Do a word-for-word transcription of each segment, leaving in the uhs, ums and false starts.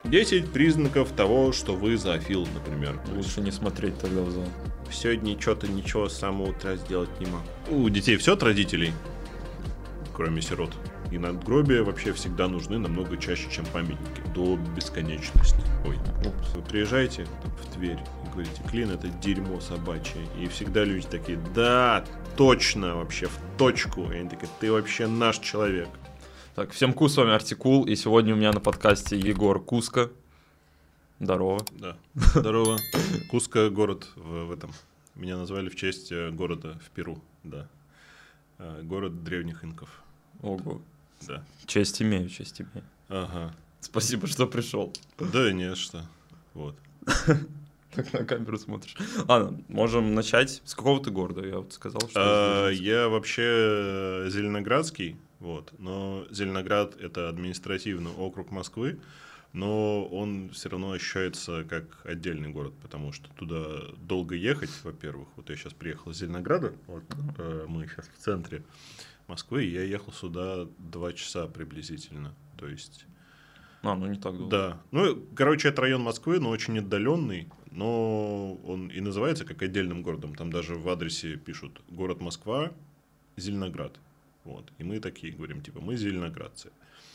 десять признаков того, что вы зоофил, например. Лучше не смотреть тогда в зал. Сегодня что-то ничего с самого утра сделать не могу. У детей все от родителей, кроме сирот. И надгробия вообще всегда нужны намного чаще, чем памятники. До бесконечности. Ой, упс. Вы приезжаете там, в Тверь и говорите: Клин, это дерьмо собачье. И всегда люди такие: да, точно, вообще в точку. И они такие: ты вообще наш человек. Так, всем кус, с вами Артикул. И сегодня у меня на подкасте Егор Куско. Здорово. Да, здорово. Куско город в, в этом. Меня назвали в честь города в Перу, да. Город древних инков. Ого. Да. Честь имею, честь имею. Ага. Спасибо, что пришел. Да, не что. Вот. Так на камеру смотришь. Ладно, можем начать. С какого ты города? Я вот сказал, что... А, я вообще зеленоградский, вот. Но Зеленоград — это административный округ Москвы, но он все равно ощущается как отдельный город, потому что туда долго ехать, во-первых. Вот я сейчас приехал из Зеленограда, вот, mm-hmm. мы сейчас в центре Москвы, и я ехал сюда два часа приблизительно, то есть... А, ну не так долго. Да, ну, короче, это район Москвы, но очень отдаленный, но он и называется как отдельным городом, там даже в адресе пишут город Москва, Зеленоград, вот, и мы такие говорим, типа, мы зеленоградцы.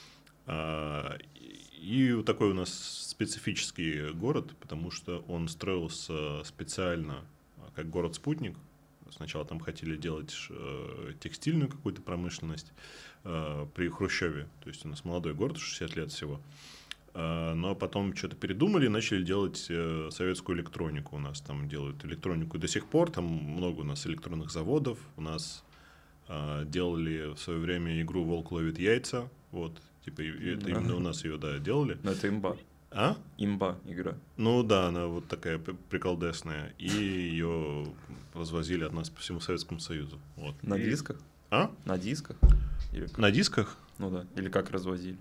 А, и вот такой у нас специфический город, потому что он строился специально как город-спутник. Сначала там хотели делать э, текстильную какую-то промышленность э, при Хрущеве. То есть у нас молодой город, шестьдесят лет всего. Э, но потом что-то передумали и начали делать э, советскую электронику. У нас там делают электронику до сих пор. Там много у нас электронных заводов. У нас э, делали в свое время игру «Волк ловит яйца». Вот. Типа, это Да. именно у нас ее, да, делали. Но это имба. А? Имба игра. Ну да, она вот такая приколдесная. И ее развозили от нас по всему Советскому Союзу. Вот. На И... дисках? А? На дисках? Или как? На дисках? Ну да. Или как развозили?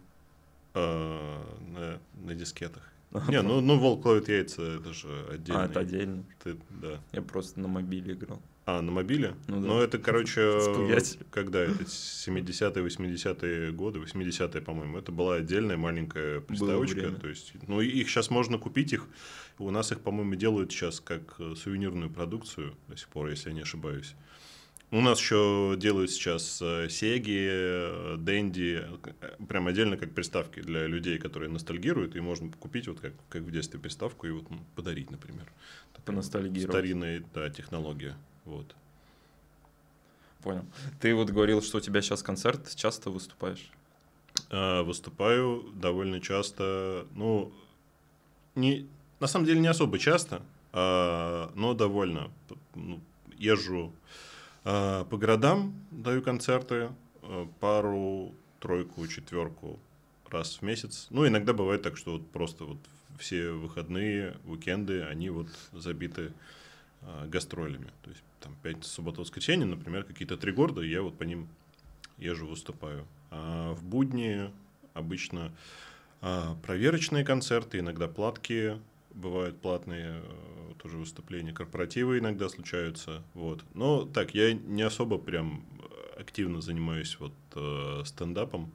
А, на, на дискетах. Не, ну, ну «Волк ловит яйца» это же отдельно. А, это отдельно. Ты, да. Я просто на мобиле играл. А, на мобиле? Ну, да. Ну, это, короче, Спугатель. когда это, семидесятые, восьмидесятые годы, восьмидесятые, по-моему, это была отдельная маленькая приставочка. То есть, ну, их сейчас можно купить, их, у нас их, по-моему, делают сейчас как сувенирную продукцию до сих пор, если я не ошибаюсь. У нас еще делают сейчас Сеги, Дэнди, прям отдельно как приставки для людей, которые ностальгируют, и можно купить вот как, как в детстве приставку и вот ну, подарить, например. Поностальгировать. Старинная, да, технология. Вот. Понял. Ты вот говорил, что у тебя сейчас концерт, часто выступаешь? А, выступаю довольно часто, ну, не, на самом деле не особо часто, а, но довольно. Ну, езжу а, по городам, даю концерты, а, пару, тройку, четверку раз в месяц. Ну, иногда бывает так, что вот просто вот все выходные, уикенды, они вот забиты а, гастролями. То есть там пятница, суббота, воскресенье, например, какие-то три города, и я вот по ним езжу, выступаю. А в будни обычно а, проверочные концерты, иногда платки, бывают платные а, тоже выступления, корпоративы иногда случаются. Вот. Но так, я не особо прям активно занимаюсь вот а, стендапом.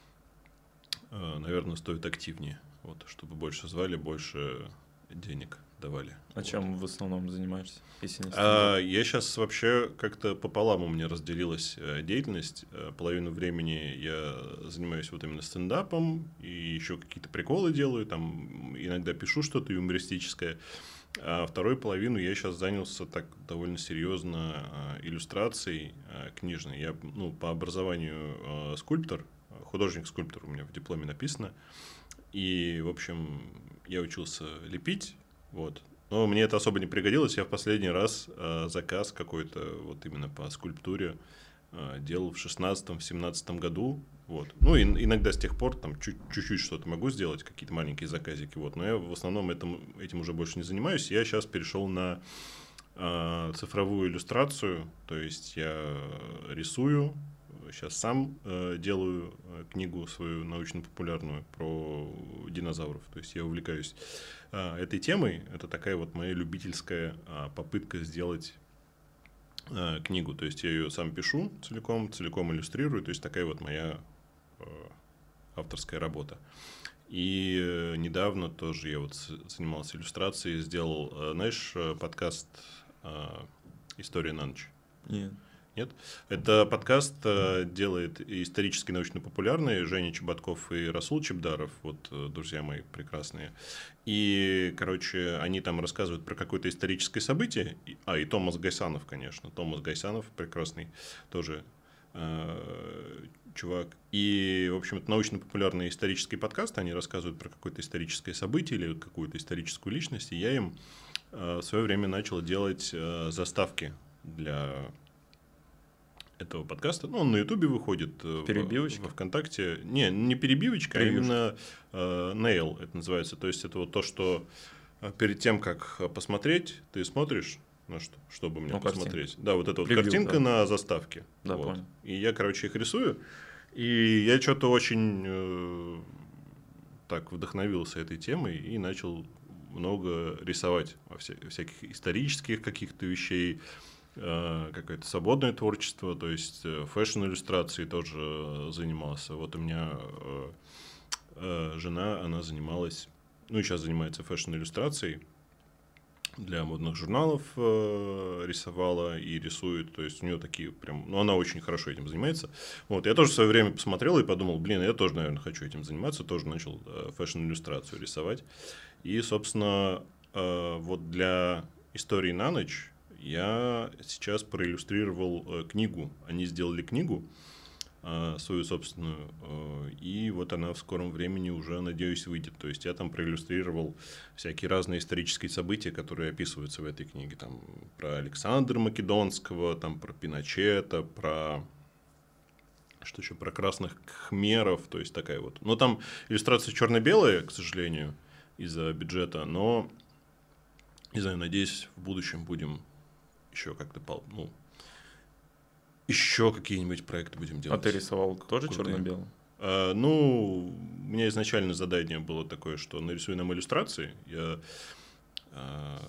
А, наверное, стоит активнее, вот, чтобы больше звали, больше денег давали. А вот. Чем в основном занимаешься? Если не а, я сейчас вообще как-то пополам у меня разделилась деятельность. Половину времени я занимаюсь вот именно стендапом и еще какие-то приколы делаю, там иногда пишу что-то юмористическое. А вторую половину я сейчас занялся так довольно серьезно иллюстрацией книжной. Я ну, по образованию скульптор, художник-скульптор у меня в дипломе написано. И, в общем, я учился лепить, вот. Но мне это особо не пригодилось. Я в последний раз э, заказ какой-то вот именно по скульптуре э, делал в шестнадцатом-семнадцатом году. Вот. Ну, и, иногда с тех пор там чуть- чуть-чуть что-то могу сделать, какие-то маленькие заказики. Вот. Но я в основном этим, этим уже больше не занимаюсь. Я сейчас перешел на э, цифровую иллюстрацию. То есть я рисую. Сейчас сам э, делаю книгу свою научно-популярную про динозавров. То есть я увлекаюсь э, этой темой. Это такая вот моя любительская э, попытка сделать э, книгу. То есть я ее сам пишу целиком, целиком иллюстрирую. То есть такая вот моя э, авторская работа. И недавно тоже я вот занимался иллюстрацией, сделал, знаешь, подкаст «История на ночь». Нет. Нет? Это подкаст делает исторически научно-популярный Женя Чеботков и Расул Чебдаров, вот друзья мои прекрасные. И, короче, они там рассказывают про какое-то историческое событие. А, и Томас Гайсанов, конечно. Томас Гайсанов прекрасный тоже э, чувак. И, в общем, это научно-популярный исторический подкаст. Они рассказывают про какое-то историческое событие или какую-то историческую личность. И я им э, в свое время начал делать э, заставки для этого подкаста. Ну, он на Ютубе выходит. Перебивочка? Во ВКонтакте. Не, не перебивочка, Превьюшка. А именно э, nail это называется. То есть, это вот то, что перед тем, как посмотреть, ты смотришь, ну, что, чтобы мне ну, посмотреть. Картинка. Да, вот эта вот Превью, картинка да. на заставке. Да, вот. понял. И я, короче, их рисую. И я что-то очень э, так вдохновился этой темой и начал много рисовать во вся, всяких исторических каких-то вещей, какое-то свободное творчество, то есть фэшн-иллюстрации тоже занимался. Вот у меня жена, она занималась, ну и сейчас занимается фэшн-иллюстрацией, для модных журналов рисовала и рисует, то есть у нее такие прям, ну она очень хорошо этим занимается. Вот, я тоже в свое время посмотрел и подумал, блин, я тоже, наверное, хочу этим заниматься, тоже начал фэшн-иллюстрацию рисовать. И, собственно, вот для «Истории на ночь» я сейчас проиллюстрировал э, книгу. Они сделали книгу э, свою собственную, э, и вот она в скором времени уже, надеюсь, выйдет. То есть я там проиллюстрировал всякие разные исторические события, которые описываются в этой книге. Там про Александра Македонского, там про Пиночета, про что еще, про красных кхмеров, то есть такая вот. Но там иллюстрация черно-белая, к сожалению, из-за бюджета, но, не знаю, надеюсь, в будущем будем еще как-то, ну, еще какие-нибудь проекты будем делать. А ты рисовал тоже черно-белый? А, ну, у меня изначально задание было такое, что нарисуй нам иллюстрации. Я а,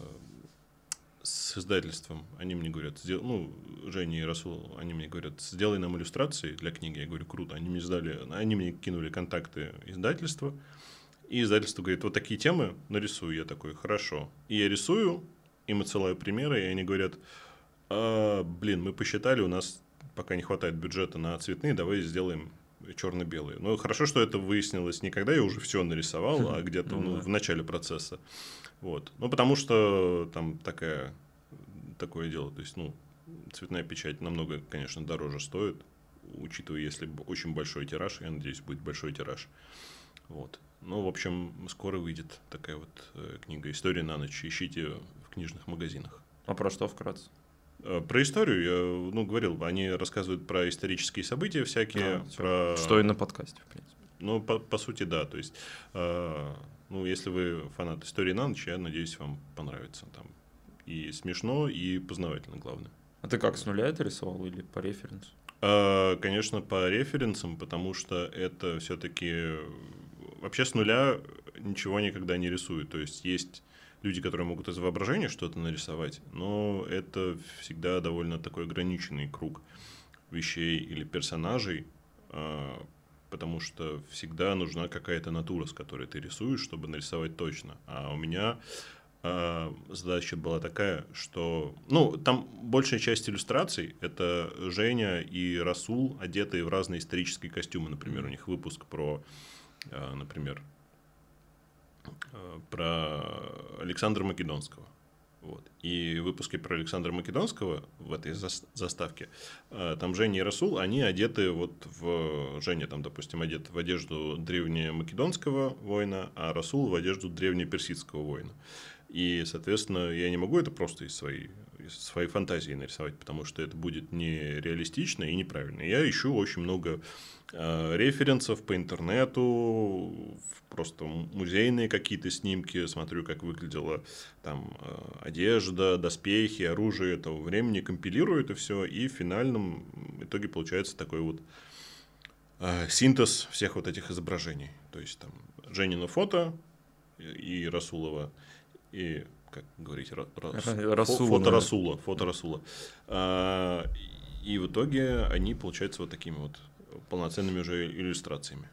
с издательством, они мне говорят, сдел... ну, Женя и Расул, они мне говорят, сделай нам иллюстрации для книги. Я говорю, круто. Они мне сдали, они мне кинули контакты издательства. И издательство говорит, вот такие темы нарисуй. Я такой, хорошо. И я рисую, им отсылаю примеры, и они говорят, а, блин, мы посчитали, у нас пока не хватает бюджета на цветные, давай сделаем черно-белые. Ну, хорошо, что это выяснилось не когда я уже все нарисовал, а где-то ну, в начале процесса. Вот. Ну, потому что там такая, такое дело. То есть, ну, цветная печать намного, конечно, дороже стоит, учитывая, если очень большой тираж, я надеюсь, будет большой тираж. Вот. Ну, в общем, скоро выйдет такая вот э, книга «История на ночь». Ищите в книжных магазинах. А про что вкратце? Э, про историю я, ну, говорил, они рассказывают про исторические события всякие. А, про... Что и на подкасте, в принципе. Ну, по, по сути, да. То есть, э, ну, если вы фанат «Истории на ночь», я надеюсь, вам понравится. Там и смешно, и познавательно, главное. А ты как, с нуля это рисовал или по референсу? Э, конечно, по референсам, потому что это все-таки... Вообще с нуля ничего никогда не рисуют. То есть, есть люди, которые могут из воображения что-то нарисовать, но это всегда довольно такой ограниченный круг вещей или персонажей, потому что всегда нужна какая-то натура, с которой ты рисуешь, чтобы нарисовать точно. А у меня задача была такая, что... Ну, там большая часть иллюстраций – это Женя и Расул, одетые в разные исторические костюмы. Например, у них выпуск про... Например, про Александра Македонского. Вот. И в выпуске про Александра Македонского в этой заставке там Женя и Расул, они одеты вот в... Женя там, допустим, одет в одежду древнемакедонского воина, а Расул в одежду древнеперсидского воина. И, соответственно, я не могу это просто из своей, из своей фантазии нарисовать, потому что это будет нереалистично и неправильно. Я ищу очень много э, референсов по интернету, просто музейные какие-то снимки, смотрю, как выглядела там э, одежда, доспехи, оружие этого времени, компилирую это все, и в финальном итоге получается такой вот э, синтез всех вот этих изображений. То есть, там, Женина фото и Расулова, и, как говорить, Ра- Расула, фото да. Расула. Фото Расула. А, и в итоге они получаются вот такими вот полноценными уже иллюстрациями.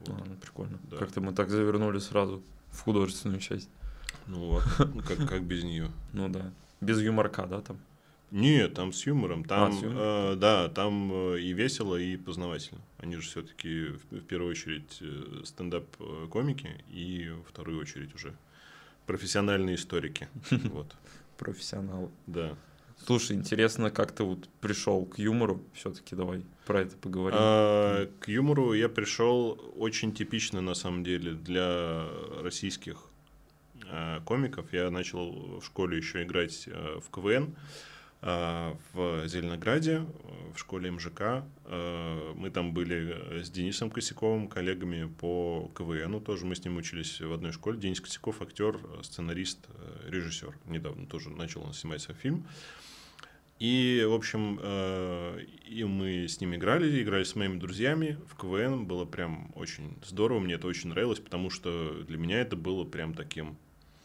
Вот. А, ну прикольно. Да. Как-то мы так завернули сразу в художественную часть. Ну, а как, как без нее? Ну да. Без юморка, да, там? Нет, там с юмором. Там, А, с юмором. э, да, там э, и весело, и познавательно. Они же все-таки в, в первую очередь э, стендап-комики, и во вторую очередь уже профессиональные историки. Вот. Профессионалы. Да. Слушай, интересно, как ты вот пришел к юмору? Все-таки давай про это поговорим. А, к юмору я пришел очень типично, на самом деле, для российских а, комиков. Я начал в школе еще играть а, в КВН. В Зеленограде, в школе эм жэ ка. Мы там были с Денисом Косяковым, коллегами по КВНу тоже. Мы с ним учились в одной школе. Денис Косяков — актер, сценарист, режиссер. Недавно тоже начал он снимать свой фильм. И, в общем, и мы с ним играли, играли с моими друзьями в КВН. Было прям очень здорово, мне это очень нравилось, потому что для меня это было прям таким...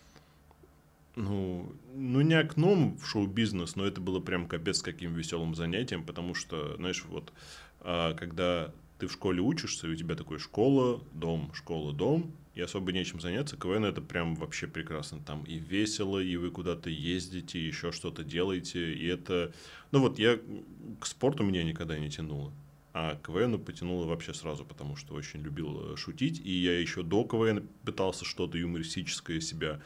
Ну, ну, не окном в шоу-бизнес, но это было прям капец каким веселым занятием, потому что, знаешь, вот, а, когда ты в школе учишься, и у тебя такой школа, дом, школа, дом, и особо нечем заняться, КВН — это прям вообще прекрасно. Там и весело, и вы куда-то ездите, и еще что-то делаете, и это... Ну, вот я к спорту меня никогда не тянуло, а к КВНу потянуло вообще сразу, потому что очень любил шутить, и я еще до КВН пытался что-то юмористическое из себя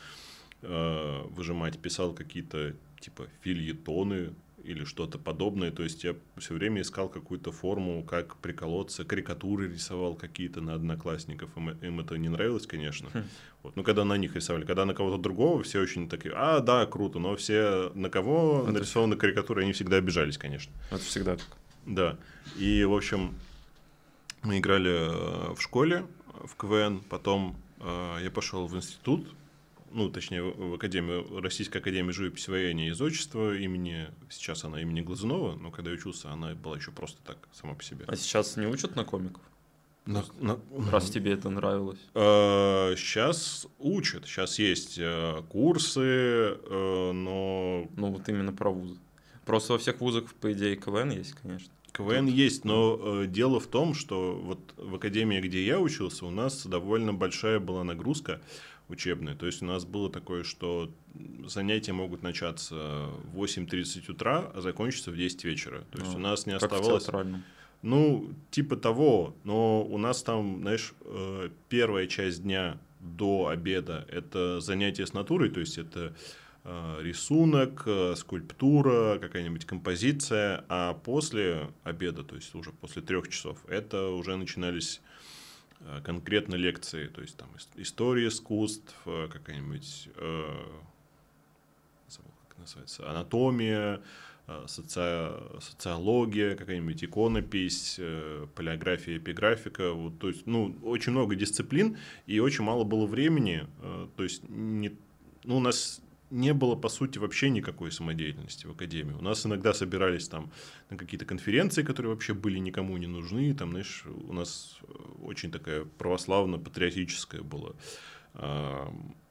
выжимать, писал какие-то типа фильетоны или что-то подобное, то есть я все время искал какую-то форму, как приколоться, карикатуры рисовал какие-то на одноклассников, им, им это не нравилось, конечно, хм. Вот. Но когда на них рисовали, когда на кого-то другого, все очень такие, а, да, круто, но все, на кого это нарисованы карикатуры, они всегда обижались, конечно. Это всегда так. Да, и, в общем, мы играли в школе в КВН, потом я пошел в институт, ну, точнее, в Академию, Российской академии живописи, вояния и зодчества имени, сейчас она имени Глазунова, но когда я учился, она была еще просто так, сама по себе. А сейчас не учат на комиков? На, на, Раз тебе это нравилось? Э, сейчас учат, сейчас есть э, курсы, э, но... Ну, вот именно про вузы. Просто во всех вузах, по идее, КВН есть, конечно. КВН Тут... есть, но э, дело в том, что вот в академии, где я учился, у нас довольно большая была нагрузка учебная. То есть у нас было такое, что занятия могут начаться в восемь тридцать утра, а закончиться в десять вечера. То есть а, у нас не как оставалось... в театральном. Ну, типа того, но у нас там, знаешь, первая часть дня до обеда — это занятия с натурой, то есть это рисунок, скульптура, какая-нибудь композиция, а после обеда, то есть уже после трех часов, это уже начинались конкретно лекции, то есть там история искусств, какая-нибудь, э, как называется, анатомия, соци... социология, какая-нибудь иконопись, палеография, эпиграфика, вот, то есть, ну, очень много дисциплин и очень мало было времени, то есть, не, ну, у нас не было, по сути, вообще никакой самодеятельности в академии. У нас иногда собирались там на какие-то конференции, которые вообще были никому не нужны. Там, знаешь, у нас очень такая православно-патриотическая была э,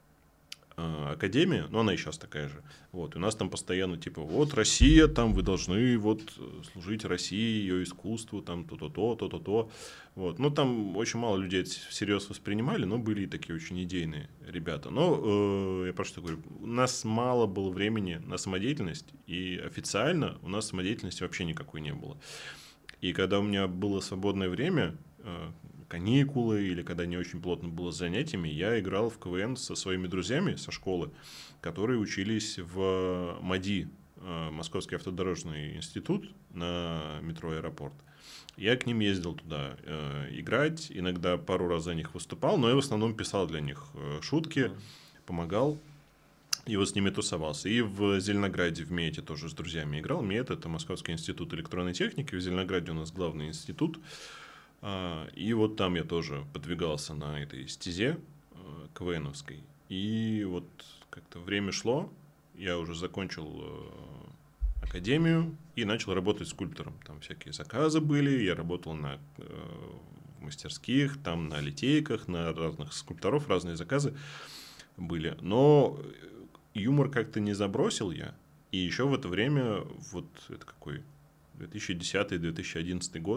э, академия, но она и сейчас такая же. Вот. И у нас там постоянно типа, вот Россия, там вы должны вот служить России, ее искусству, там то-то-то, то-то-то. Вот. Ну, там очень мало людей всерьез воспринимали, но были и такие очень идейные ребята. Но, э, я просто говорю, у нас мало было времени на самодеятельность, и официально у нас самодеятельности вообще никакой не было. И когда у меня было свободное время, э, каникулы, или когда не очень плотно было с занятиями, я играл в КВН со своими друзьями со школы, которые учились в МАДИ, э, Московский автодорожный институт, на метро «Аэропорт». Я к ним ездил туда э, играть, иногда пару раз за них выступал, но я в основном писал для них э, шутки, помогал, и вот с ними тусовался. И в Зеленограде, в МЕЭТе тоже с друзьями играл. МЕЭТ — это Московский институт электронной техники, в Зеленограде у нас главный институт. Э, и вот там я тоже подвигался на этой стезе э, КВНовской. И вот как-то время шло, я уже закончил... Э, академию и начал работать скульптором. Там всякие заказы были, я работал на э, мастерских, там на литейках, на разных скульпторов, разные заказы были. Но юмор как-то не забросил я. И еще в это время, вот это какой, две тысячи десятый — две тысячи одиннадцатый год,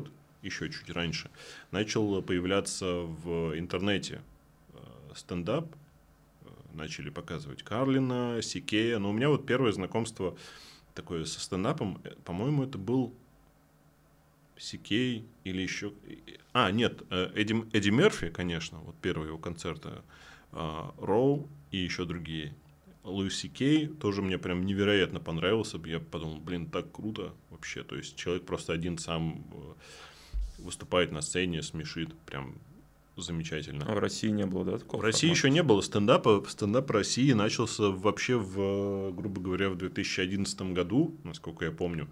еще чуть раньше, начал появляться в интернете стендап. Начали показывать Карлина, Сикея. Но у меня вот первое знакомство такое со стендапом, по-моему, это был Сикей или еще... А, нет, Эдди, Эдди Мерфи, конечно, вот первые его концерты. Роу и еще другие. Луис Сикей тоже мне прям невероятно понравился. Я подумал, блин, так круто вообще. То есть человек просто один сам выступает на сцене, смешит. Прям замечательно. А в России не было, да, такого? В России формата? Еще не было стендапа. Стендап в России начался вообще, в, грубо говоря, в две тысячи одиннадцатом году, насколько я помню.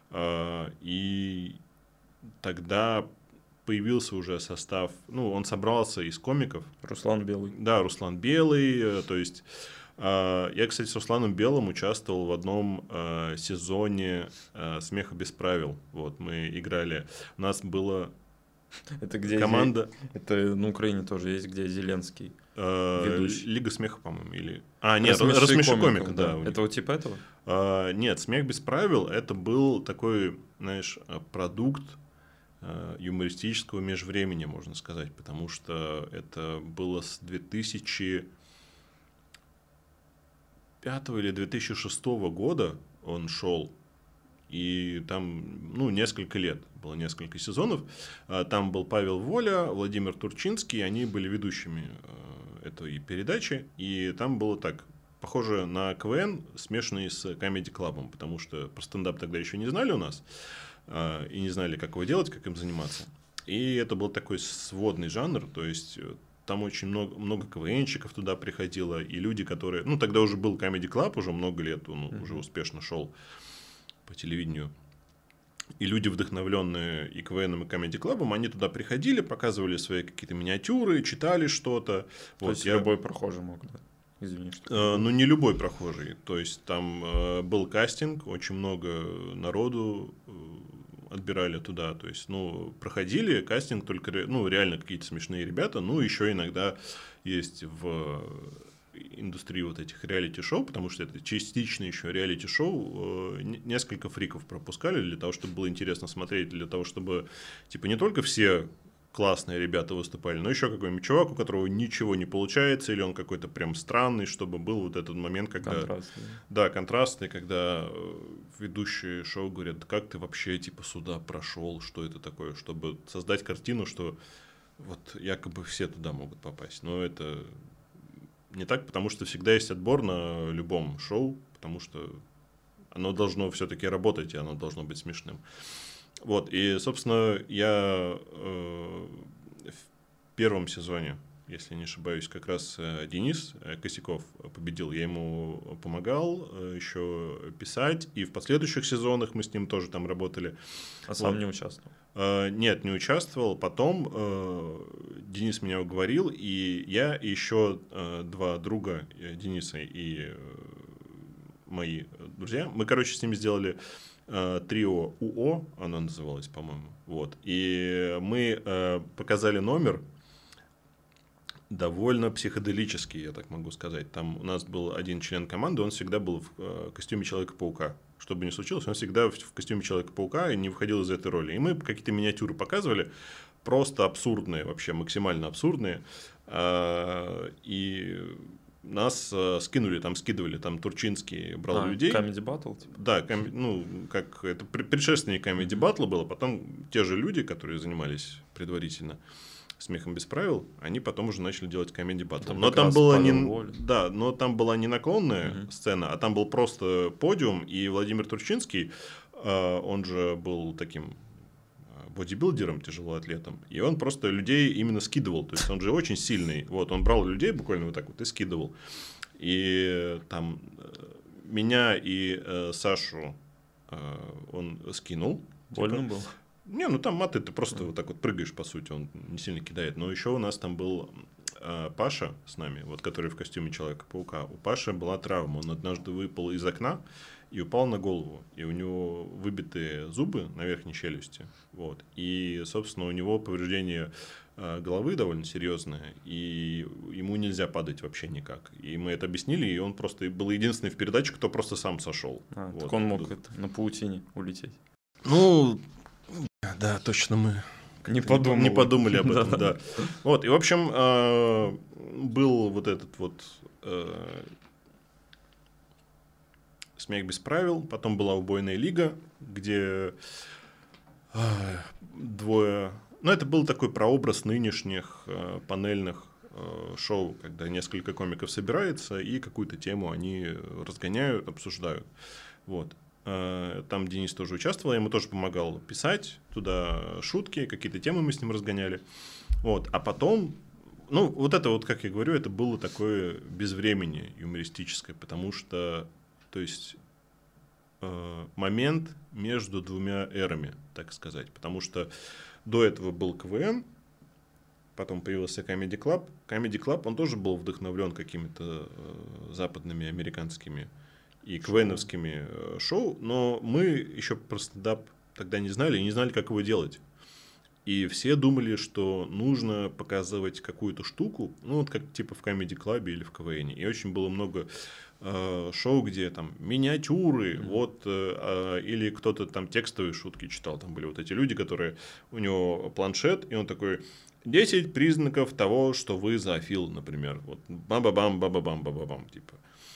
И тогда появился уже состав, ну, он собрался из комиков. Руслан Белый. Да, Руслан Белый. То есть, я, кстати, с Русланом Белым участвовал в одном сезоне «Смеха без правил». Вот, мы играли. У нас было... Это где команда... Это на Украине тоже есть, где Зеленский ведущий. Лига смеха, по-моему, или... А, нет, «Рассмеши комика», да. да. Это вот типа этого? А, нет, «Смех без правил» — это был такой, знаешь, продукт юмористического межвремени, можно сказать, потому что это было с две тысячи пятого или две тысячи шестого года он шел. И там, ну, несколько лет, было несколько сезонов. Там был Павел Воля, Владимир Турчинский, они были ведущими этой передачи. И там было так, похоже на КВН, смешанный с Comedy Club, потому что про стендап тогда еще не знали у нас. И не знали, как его делать, как им заниматься. И это был такой сводный жанр, то есть... Там очень много, много КВНщиков туда приходило, и люди, которые... Ну, тогда уже был Comedy Club, уже много лет, он mm-hmm. уже успешно шел по телевидению. И люди, вдохновленные и КВНом, и Comedy Club'ом, они туда приходили, показывали свои какие-то миниатюры, читали что-то. То вот, есть, я... любой прохожий мог, да? Извини, что... Э, ну, не любой прохожий. То есть, там э, был кастинг, очень много народу э, отбирали туда. То есть, ну, проходили кастинг только, ну, реально какие-то смешные ребята. Ну, еще иногда есть в индустрии вот этих реалити-шоу, потому что это частично еще реалити-шоу, э, несколько фриков пропускали для того, чтобы было интересно смотреть, для того, чтобы, типа, не только все классные ребята выступали, но еще какой-нибудь чувак, у которого ничего не получается, или он какой-то прям странный, чтобы был вот этот момент, когда... Контрастный. Да, контрастный, когда ведущие шоу говорят, как ты вообще, типа, сюда прошел, что это такое, чтобы создать картину, что вот якобы все туда могут попасть. Но это не так, потому что всегда есть отбор на любом шоу, потому что оно должно все-таки работать, и оно должно быть смешным. Вот, и, собственно, я э, в первом сезоне, если не ошибаюсь, как раз э, Денис Косяков победил. Я ему помогал э, еще писать, и в последующих сезонах мы с ним тоже там работали. А сам вот. Не участвовал? Э, нет, не участвовал. Потом э, Денис меня уговорил, и я и еще э, два друга э, Дениса и э, мои друзья, мы, короче, с ними сделали... трио УО, оно называлось, по-моему. Вот. И мы э, показали номер довольно психоделический, я так могу сказать. Там у нас был один член команды, он всегда был в э, костюме Человека-паука. Что бы ни случилось, он всегда в, в костюме Человека-паука и не выходил из этой роли. И мы какие-то миниатюры показывали, просто абсурдные, вообще максимально абсурдные. Э, и... Нас э, скинули, там скидывали, там Турчинский брал а, людей. Comedy Battle? Типа? Да, ком, ну, как это предшественник Comedy Battle было, потом те же люди, которые занимались предварительно смехом без правил, они потом уже начали делать Comedy Battle. Там но там была не, да, но там была не наклонная uh-huh. сцена, а там был просто подиум, и Владимир Турчинский, э, он же был таким бодибилдером, тяжелоатлетом, и он просто людей именно скидывал, то есть он же очень сильный, вот, он брал людей буквально вот так вот и скидывал, и там меня и э, Сашу э, он скинул. Больно типа, было? Не, ну там маты, ты просто mm. вот так вот прыгаешь, по сути, он не сильно кидает, но еще у нас там был э, Паша с нами, вот, который в костюме Человека-паука, у Паши была травма, он однажды выпал из окна и упал на голову, и у него выбитые зубы на верхней челюсти, вот, и, собственно, у него повреждение э, головы довольно серьезное, и ему нельзя падать вообще никак, и мы это объяснили, и он просто был единственный в передаче, кто просто сам сошел. А, вот. Так он мог это, на паутине улететь. Ну, да, точно мы Не подумали. Не подумали об этом, да. Вот, и, в общем, был вот этот вот «Смех без правил», потом была «Убойная лига», где двое... Ну, это был такой прообраз нынешних панельных шоу, когда несколько комиков собирается и какую-то тему они разгоняют, обсуждают. Вот. Там Денис тоже участвовал, я ему тоже помогал писать туда шутки, какие-то темы мы с ним разгоняли. Вот. А потом, ну, вот это вот, как я говорю, это было такое безвременье юмористическое, потому что, то есть, э, момент между двумя эрами, так сказать. Потому что до этого был КВН, потом появился Comedy Club. Comedy Club, он тоже был вдохновлен какими-то э, западными, американскими и квеновскими э, шоу, но мы еще про стендап тогда не знали и не знали, как его делать. И все думали, что нужно показывать какую-то штуку, ну, вот как типа в Comedy Club или в КВН. И очень было много э, шоу, где там миниатюры, mm-hmm. вот, э, или кто-то там текстовые шутки читал. Там были вот эти люди, которые, у него планшет, и он такой... десять признаков того, что вы зоофил, например. Вот ба-ба-бам, ба-ба-бам, ба-ба-бам, типа.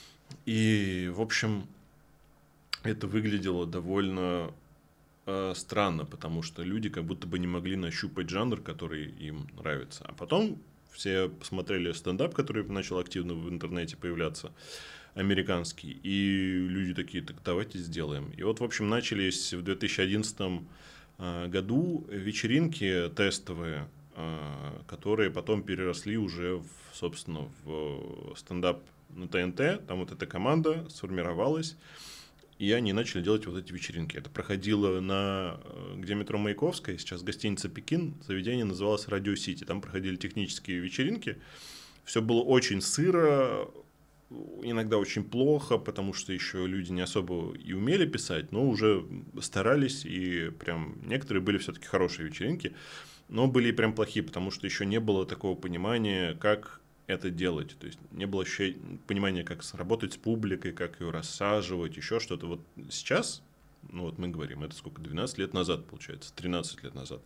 И, в общем, это выглядело довольно э, странно, потому что люди как будто бы не могли нащупать жанр, который им нравится. А потом все посмотрели стендап, который начал активно в интернете появляться, американский, и люди такие: так давайте сделаем. И вот, в общем, начались в две тысячи одиннадцатом э, году вечеринки тестовые, которые потом переросли уже, в, собственно, в стендап на ТНТ. Там вот эта команда сформировалась, и они начали делать вот эти вечеринки. Это проходило на, где метро Маяковская, сейчас гостиница «Пекин», заведение называлось «Радио Сити». Там проходили технические вечеринки. Все было очень сыро, иногда очень плохо, потому что еще люди не особо и умели писать, но уже старались, и прям некоторые были все-таки хорошие вечеринки. Но были и прям плохие, потому что еще не было такого понимания, как это делать. То есть не было еще понимания, как работать с публикой, как ее рассаживать, еще что-то. Вот сейчас, ну вот мы говорим, это сколько, двенадцать лет назад, получается, тринадцать лет назад.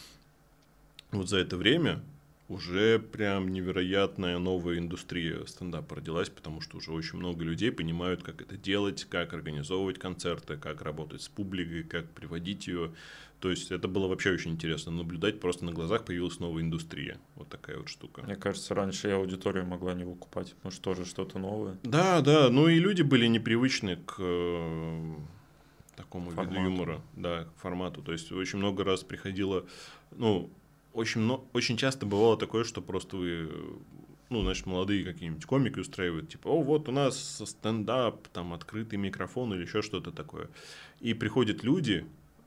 Вот за это время уже прям невероятная новая индустрия стендапа родилась, потому что уже очень много людей понимают, как это делать, как организовывать концерты, как работать с публикой, как приводить ее. То есть это было вообще очень интересно наблюдать, просто на глазах появилась новая индустрия. Вот такая вот штука. Мне кажется, раньше и аудитория могла не выкупать, потому что тоже что-то новое. Да, да, ну и люди были непривычны к э, такому формату. Виду юмора, да, к формату. То есть очень много раз приходило, ну, очень, много, очень часто бывало такое, что просто вы, ну, значит, молодые какие-нибудь комики устраивают, типа, о, вот у нас стендап, там, открытый микрофон или еще что-то такое. И приходят люди,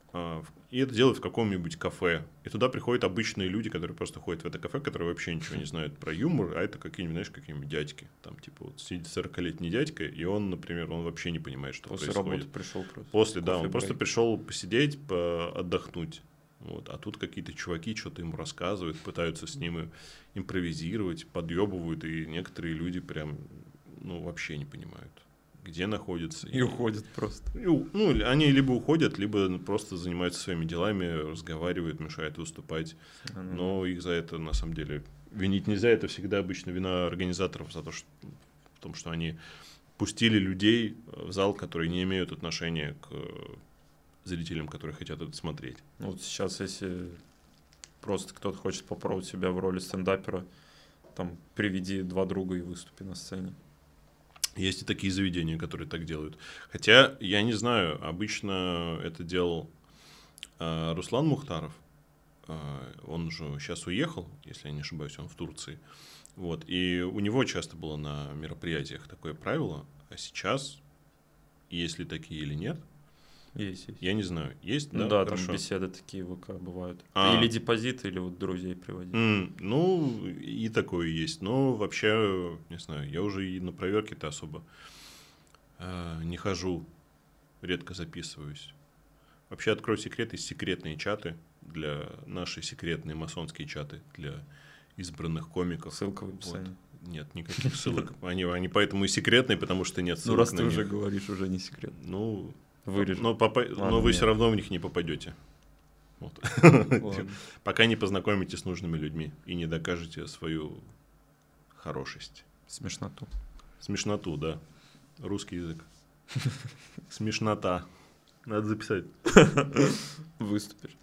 и это делают в каком-нибудь кафе. И туда приходят обычные люди, которые просто ходят в это кафе, которые вообще ничего не знают про юмор, а это какие-нибудь, знаешь, какие-нибудь дядьки. Там, типа, вот сидит сорокалетний дядька, и он, например, он вообще не понимает, что После происходит. После работы пришел просто. После, да, он брейк. Просто пришел посидеть, отдохнуть. Вот. А тут какие-то чуваки что-то ему рассказывают, пытаются с ним импровизировать, подъебывают, и некоторые люди прям, ну, вообще не понимают, где находятся. И, и уходят просто. И, ну, они либо уходят, либо просто занимаются своими делами, разговаривают, мешают выступать. Mm-hmm. Но их за это, на самом деле, винить нельзя. Это всегда обычно вина организаторов за то, что, в том, что они пустили людей в зал, которые не имеют отношения к зрителям, которые хотят это смотреть. Ну, вот сейчас, если просто кто-то хочет попробовать себя в роли стендапера, там, приведи два друга и выступи на сцене. Есть и такие заведения, которые так делают. Хотя, я не знаю, обычно это делал э, Руслан Мухтаров. Э, он же сейчас уехал, если я не ошибаюсь, он в Турции. Вот. И у него часто было на мероприятиях такое правило. А сейчас, есть ли такие или нет, есть, есть. Я не знаю. Есть, да? Ну, да, Хорошо. там беседы такие в ВК бывают. А. Или депозиты, или вот друзей приводить. Mm, ну, и такое есть. Но вообще, не знаю, я уже и на проверке-то особо э, не хожу. Редко записываюсь. Вообще, открою секрет, есть секретные чаты для наши секретные масонские чаты для избранных комиков. Ссылка в описании. Вот. Нет, никаких ссылок. Они, они поэтому и секретные, потому что нет ссылок. Ну, раз на ты них. уже говоришь, уже не секрет. Ну, вырежу. Но, попа- Ладно, но вы нет. все равно в них не попадете. Вот. Ладно. Пока не познакомитесь с нужными людьми и не докажете свою хорошесть. Смешноту. Смешноту, да. Русский язык. Смешнота. Надо записать. Выступишь.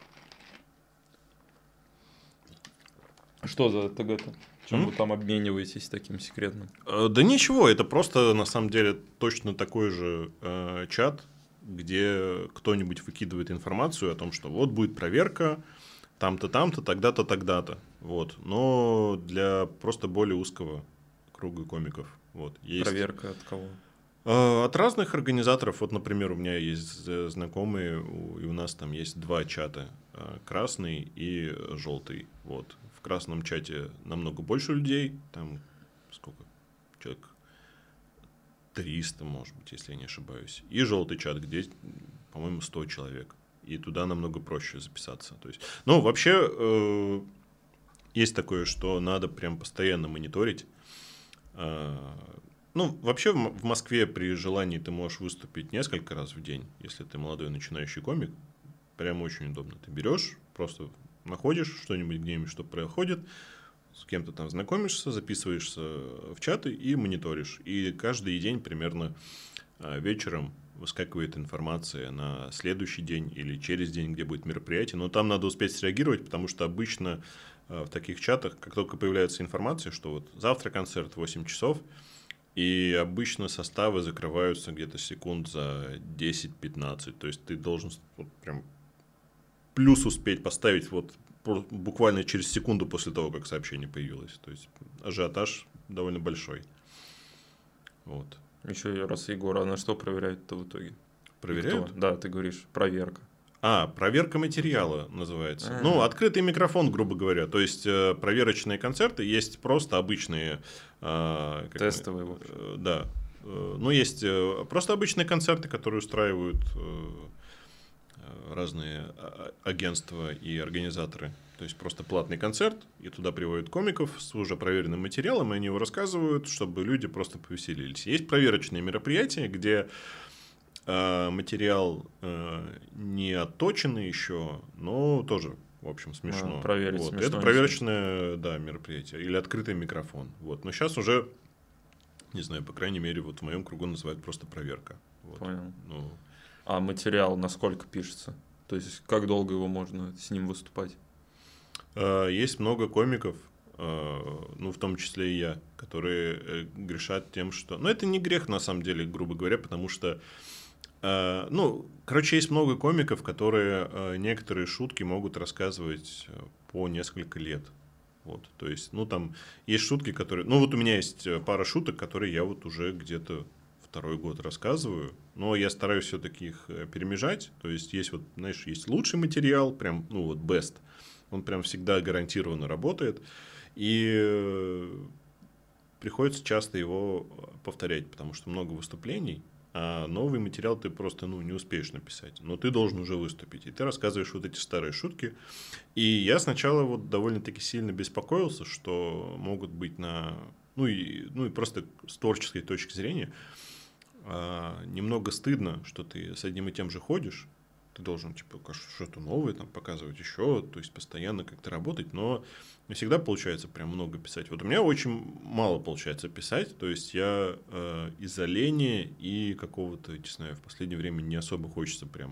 Что за ТГ-то? Чем М? вы там обмениваетесь таким секретным? Э, Да ничего, это просто на самом деле точно такой же э, чат, где кто-нибудь выкидывает информацию о том, что вот будет проверка, там-то, там-то, тогда-то, тогда-то. Вот. Но для просто более узкого круга комиков. Вот. Есть. Проверка от кого? Э, От разных организаторов. Вот, например, у меня есть э, знакомые, у- и у нас там есть два чата. э, Красный и желтый. Вот. В красном чате намного больше людей. Там сколько? Человек триста, может быть, если я не ошибаюсь. И желтый чат, где, по-моему, сто человек. И туда намного проще записаться. То есть, ну, вообще, э, есть такое, что надо прям постоянно мониторить. Э, Ну, вообще в М- в Москве при желании ты можешь выступить несколько раз в день, если ты молодой начинающий комик. Прям очень удобно. Ты берешь, просто находишь что-нибудь где-нибудь, что проходит, с кем-то там знакомишься, записываешься в чаты и мониторишь. И каждый день примерно а, вечером выскакивает информация на следующий день или через день, где будет мероприятие. Но там надо успеть среагировать, потому что обычно а, в таких чатах, как только появляется информация, что вот завтра концерт в восемь часов, и обычно составы закрываются где-то секунд за десять-пятнадцать. То есть ты должен вот прям плюс успеть поставить вот про- буквально через секунду после того, как сообщение появилось. То есть ажиотаж довольно большой. Вот. Еще раз, Егор, а на что проверяют-то в итоге? И Проверяют? кто? Да, ты говоришь, проверка. А, проверка материала называется. А. Ну, открытый микрофон, грубо говоря. То есть э, проверочные концерты, есть просто обычные... э, как мы- Тестовые, в общем. э, да. Э, Ну, есть э, просто обычные концерты, которые устраивают э, э, разные а- а- агентства и организаторы. То есть просто платный концерт, и туда приводят комиков с уже проверенным материалом, и они его рассказывают, чтобы люди просто повеселились. Есть проверочные мероприятия, где э, материал э, не отточенный еще, но тоже, в общем, смешно. А, проверить Вот. смешно, Это проверочное, да, мероприятие. Или открытый микрофон. Вот. Но сейчас уже, не знаю, по крайней мере, вот в моем кругу называют просто проверка. Вот. Понял. Ну, А материал насколько пишется? То есть, как долго его можно с ним выступать? э, есть много комиков, э, ну, в том числе и я, которые э, грешат тем, что... Ну, это не грех, на самом деле, грубо говоря, потому что Э, Ну, короче, есть много комиков, которые э, некоторые шутки могут рассказывать э, по несколько лет. Вот, то есть, ну, там есть шутки, которые... Ну, вот у меня есть э, пара шуток, которые я вот уже где-то второй год рассказываю, но я стараюсь все-таки их э, перемежать. То есть, есть вот, знаешь, есть лучший материал, прям, ну, вот, best. Он прям всегда гарантированно работает. И э, приходится часто его повторять, потому что много выступлений, а новый материал ты просто ну, не успеешь написать. Но ты должен уже выступить. И ты рассказываешь вот эти старые шутки. И я сначала вот довольно-таки сильно беспокоился, что могут быть на... Ну и, ну и просто с творческой точки зрения а, немного стыдно, что ты с одним и тем же ходишь. Ты должен типа что-то новое там показывать еще, то есть постоянно как-то работать, но не всегда получается прям много писать. Вот у меня очень мало получается писать, то есть я э, из-за лени и какого-то, не знаю, в последнее время не особо хочется прям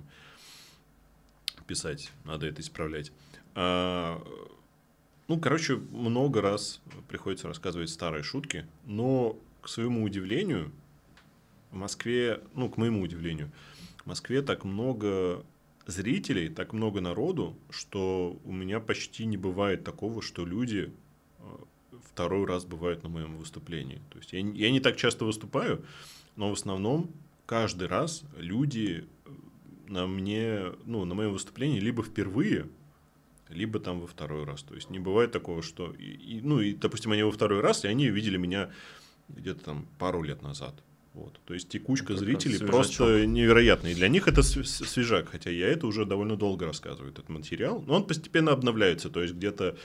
писать, надо это исправлять. А, ну, короче, много раз приходится рассказывать старые шутки, но, к своему удивлению, в Москве, ну, к моему удивлению, в Москве так много зрителей, так много народу, что у меня почти не бывает такого, что люди э, второй раз бывают на моем выступлении. То есть я, не- я не так часто выступаю, но в основном каждый раз люди на мне, ну, на моем выступлении либо впервые, либо там во второй раз. То есть не бывает такого, что... И, и, ну, и, допустим, они во второй раз, и они видели меня где-то там пару лет назад. Вот. То есть текучка Как зрителей раз просто свежачок. невероятная. И для них это св- свежак, хотя я это уже довольно долго рассказываю, этот материал. Но он постепенно обновляется. То есть где-то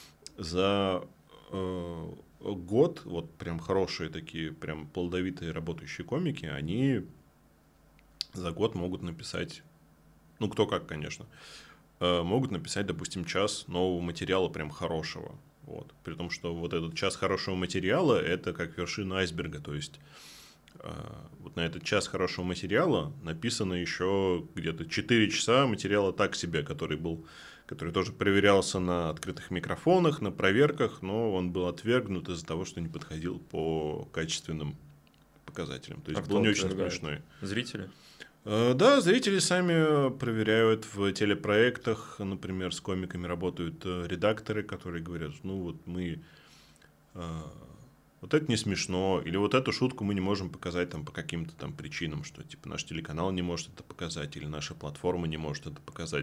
за э, год, вот прям хорошие такие, прям плодовитые работающие комики, они за год могут написать, ну кто как, конечно, э, могут написать, допустим, час нового материала прям хорошего. Вот. При том, что вот этот час хорошего материала – это как вершина айсберга. То есть, э, вот на этот час хорошего материала написано еще где-то четыре часа материала так себе, который был, который тоже проверялся на открытых микрофонах, на проверках, но он был отвергнут из-за того, что не подходил по качественным показателям. То есть, А был кто не очень отвергает? смешной. Зрители? Э, Да, зрители сами проверяют в телепроектах, например, с комиками работают э, редакторы, которые говорят, ну вот мы, э, вот это не смешно, или вот эту шутку мы не можем показать там по каким-то там причинам, что типа наш телеканал не может это показать, или наша платформа не может это показать.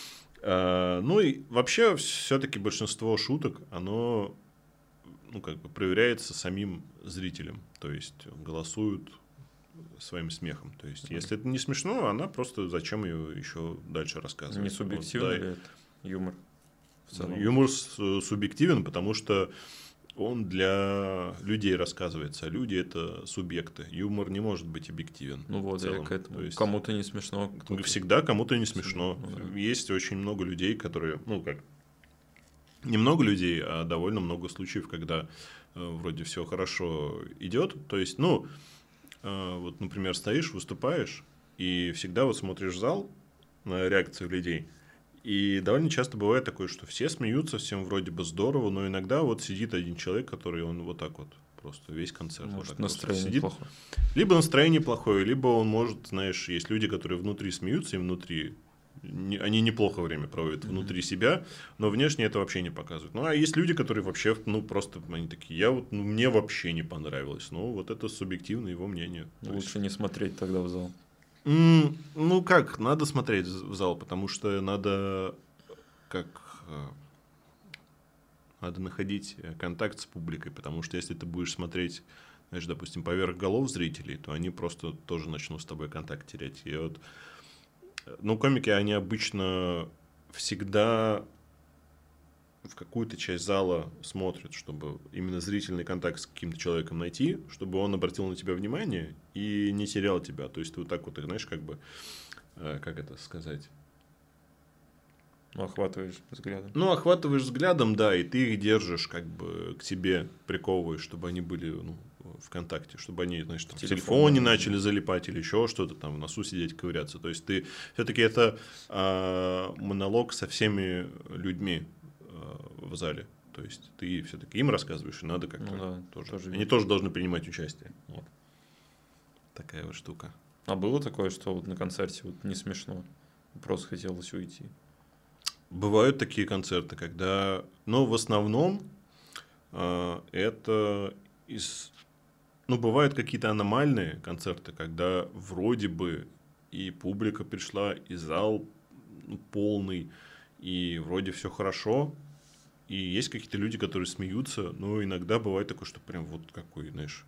Э, Ну и вообще все-таки большинство шуток, оно ну, как бы проверяется самим зрителем, то есть голосуют своим смехом. То есть, если это не смешно, она просто зачем ее еще дальше рассказывать? Не субъективно Вот, ли это юмор в да. целом? Юмор с- субъективен, потому что он для людей рассказывается, а люди это субъекты. Юмор не может быть объективен. Ну в вот, я целом. к этому. То есть, Кому-то не смешно, кто-то... всегда кому-то не смешно. Ну да. Есть очень много людей, которые, ну как, не много людей, а довольно много случаев, когда э, вроде все хорошо идет. То есть, ну, э, вот, например, стоишь, выступаешь, и всегда вот смотришь в зал на реакцию людей. И довольно часто бывает такое, что все смеются, всем вроде бы здорово, но иногда вот сидит один человек, который он вот так вот просто весь концерт. вот Может, так просто настроение сидит. плохое. Либо настроение плохое, либо он может, знаешь, есть люди, которые внутри смеются, и внутри не- они неплохо время проводят внутри себя, но внешне это вообще не показывают. Ну, а есть люди, которые вообще, ну, просто, они такие, я вот, ну, мне вообще не понравилось. Ну, вот это субъективно его мнение. То есть, Лучше не смотреть тогда в зал. м, ну, как, надо смотреть в зал, потому что надо, как, э, надо находить э, контакт с публикой, потому что если ты будешь смотреть, знаешь, допустим, поверх голов зрителей, то они просто тоже начнут с тобой контакт терять. И вот, э, ну, комики, они обычно всегда в какую-то часть зала смотрят, чтобы именно зрительный контакт с каким-то человеком найти, чтобы он обратил на тебя внимание и не терял тебя. То есть ты вот так вот, знаешь, как бы, э, как это сказать? Ну, охватываешь взглядом. Ну, охватываешь взглядом, да, и ты их держишь, как бы к себе приковываешь, чтобы они были, ну, в контакте, чтобы они, значит, в Телефон, телефоне да. начали залипать или еще что-то там, в носу сидеть, ковыряться. То есть ты все-таки это а, монолог со всеми людьми а, в зале. То есть ты все-таки им рассказываешь, и надо как-то Ну да, тоже. тоже Они видно. тоже должны принимать участие. Вот. Такая вот штука. А было такое, что вот на концерте вот не смешно, просто хотелось уйти? Бывают такие концерты, когда, но в основном а, это из, ну, бывают какие-то аномальные концерты, когда вроде бы и публика пришла, и зал ну, полный, и вроде все хорошо, и есть какие-то люди, которые смеются, но иногда бывает такое, что прям вот какой, знаешь,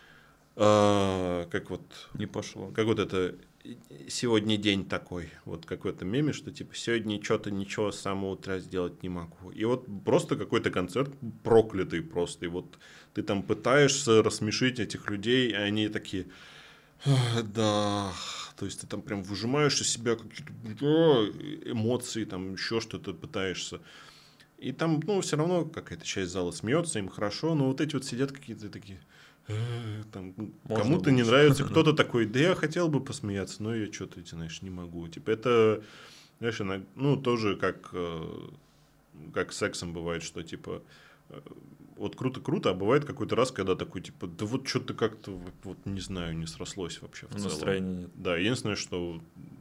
а, как вот Не пошло. как вот это сегодня день такой, вот как в этом меме, что типа сегодня что-то ничего с самого утра сделать не могу. И вот просто какой-то концерт проклятый просто. И вот ты там пытаешься рассмешить этих людей, и они такие, «Ах, да, то есть ты там прям выжимаешь из себя какие-то эмоции, там еще что-то пытаешься. И там, ну, все равно какая-то часть зала смеется, им хорошо, но вот эти вот сидят какие-то такие, «Эх, там, Можно кому-то не лучше». нравится, кто-то такой, да я хотел бы посмеяться, но я что-то, знаешь, не могу. Типа это, знаешь, иногда, ну, тоже как, э, как с сексом бывает, что типа э, вот круто-круто, а бывает какой-то раз, когда такой, типа, да вот что-то как-то, вот, вот не знаю, не срослось вообще в целом. Настроения нет. Да, единственное, что,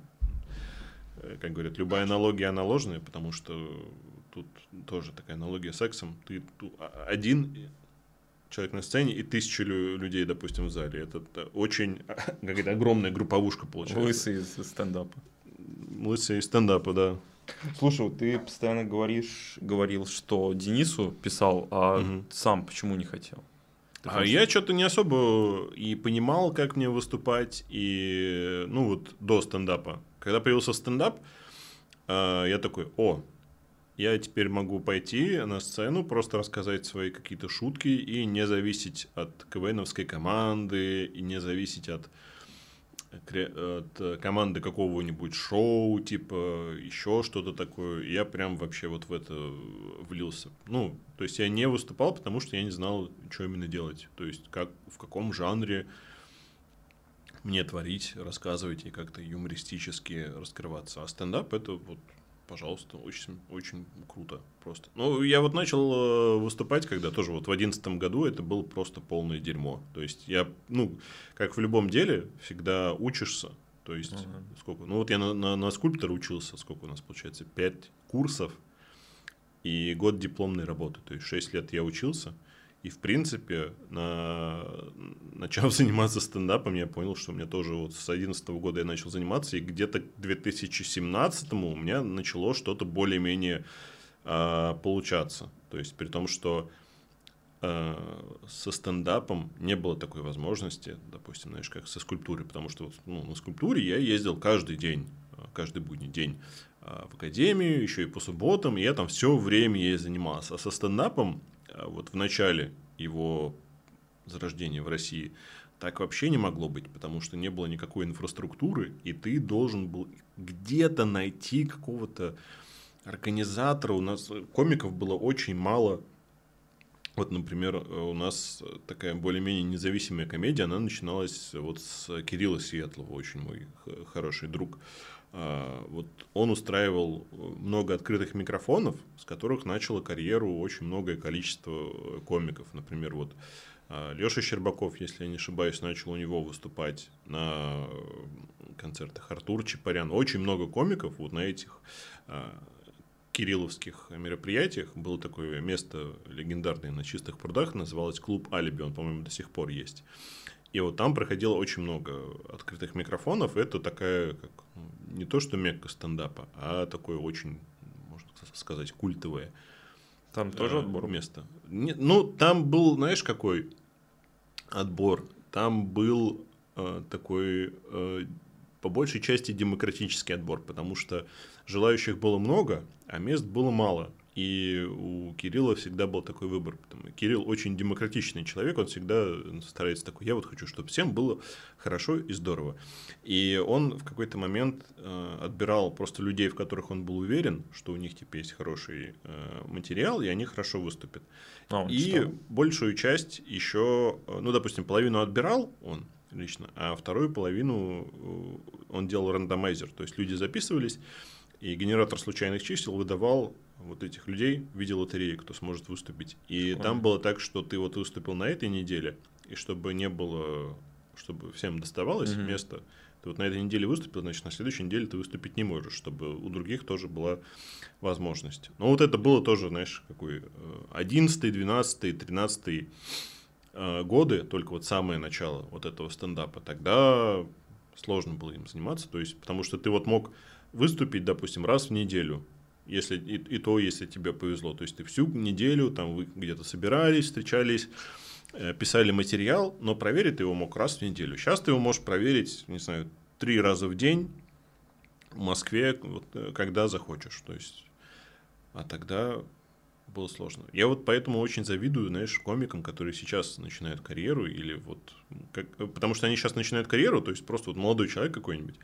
э, как говорят, любая аналогия, она ложная, потому что тут тоже такая аналогия с сексом. Ты ту- а- один человек на сцене и тысячи лю- людей, допустим, в зале. Это т- очень какая-то огромная групповушка получается. Лысый из стендапа. Лысый из стендапа, да. Слушай, вот ты постоянно говоришь, говорил, что Денису писал, а Мгм. сам почему не хотел? Ты А хочешь- я что-то не особо и понимал, как мне выступать, и, ну, вот до стендапа. Когда появился стендап, а, я такой, о, я теперь могу пойти на сцену, просто рассказать свои какие-то шутки и не зависеть от КВНовской команды, и не зависеть от от команды какого-нибудь шоу, типа еще что-то такое. Я прям вообще вот в это влился. Ну, то есть я не выступал, потому что я не знал, что именно делать. То есть как, в каком жанре мне творить, рассказывать и как-то юмористически раскрываться. А стендап — это вот, пожалуйста, очень, очень круто просто. Ну, я вот начал выступать, когда тоже вот в одиннадцатом году это было просто полное дерьмо. То есть я, ну, как в любом деле, всегда учишься. То есть uh-huh. сколько? Ну, вот я на, на, на скульптора учился, сколько у нас получается? Пять курсов и год дипломной работы. То есть шесть лет я учился. И, в принципе, на... начав заниматься стендапом, я понял, что у меня тоже вот с одиннадцатого года я начал заниматься, и где-то к две тысячи семнадцатому у меня начало что-то более-менее э, получаться. То есть, при том, что э, со стендапом не было такой возможности, допустим, знаешь, как со скульптурой, потому что вот, ну, на скульптуре я ездил каждый день, каждый будний день э, в академию, еще и по субботам, и я там все время ей занимался. А со стендапом вот в начале его зарождения в России так вообще не могло быть, потому что не было никакой инфраструктуры, и ты должен был где-то найти какого-то организатора. У нас комиков было очень мало. Вот, например, у нас такая более-менее независимая комедия, она начиналась вот с Кирилла Светлова, очень мой хороший друг. Вот он устраивал много открытых микрофонов, с которых начало карьеру очень многое количество комиков. Например, вот Леша Щербаков, если я не ошибаюсь, начал у него выступать на концертах. Артур Чапарян. Очень много комиков вот на этих кирилловских мероприятиях. Было такое место легендарное на Чистых прудах, называлось «Клуб Алиби». Он, по-моему, до сих пор есть. И вот там проходило очень много открытых микрофонов. Это такая, как, не то что мекка стендапа, а такое очень, можно сказать, культовое. Там тоже отбор? Место. Не, ну, там был, знаешь, какой отбор? Там был э, такой, э, по большей части, демократический отбор, потому что желающих было много, а мест было мало. И у Кирилла всегда был такой выбор. Кирилл очень демократичный человек, он всегда старается такой, я вот хочу, чтобы всем было хорошо и здорово. И он в какой-то момент э, отбирал просто людей, в которых он был уверен, что у них типа есть хороший э, материал, и они хорошо выступят. А и что? Большую часть еще, ну, допустим, половину отбирал он лично, а вторую половину он делал рандомайзер. То есть люди записывались, и генератор случайных чисел выдавал вот этих людей в виде лотереи, кто сможет выступить. И Ой. Там было так, что ты вот выступил на этой неделе, и чтобы не было, чтобы всем доставалось mm-hmm. место, ты вот на этой неделе выступил, значит, на следующей неделе ты выступить не можешь, чтобы у других тоже была возможность. Но вот это было тоже, знаешь, какой одиннадцатый, двенадцатый, тринадцатый годы, только вот самое начало вот этого стендапа. Тогда сложно было им заниматься, то есть, потому что ты вот мог выступить, допустим, раз в неделю, если и, и то, если тебе повезло. То есть ты всю неделю там вы где-то собирались, встречались, э, писали материал, но проверить ты его мог раз в неделю. Сейчас ты его можешь проверить, не знаю, три раза в день в Москве, вот, когда захочешь. То есть, а тогда было сложно. Я вот поэтому очень завидую, знаешь, комикам, которые сейчас начинают карьеру, или вот, как, потому что они сейчас начинают карьеру, то есть просто вот молодой человек какой-нибудь,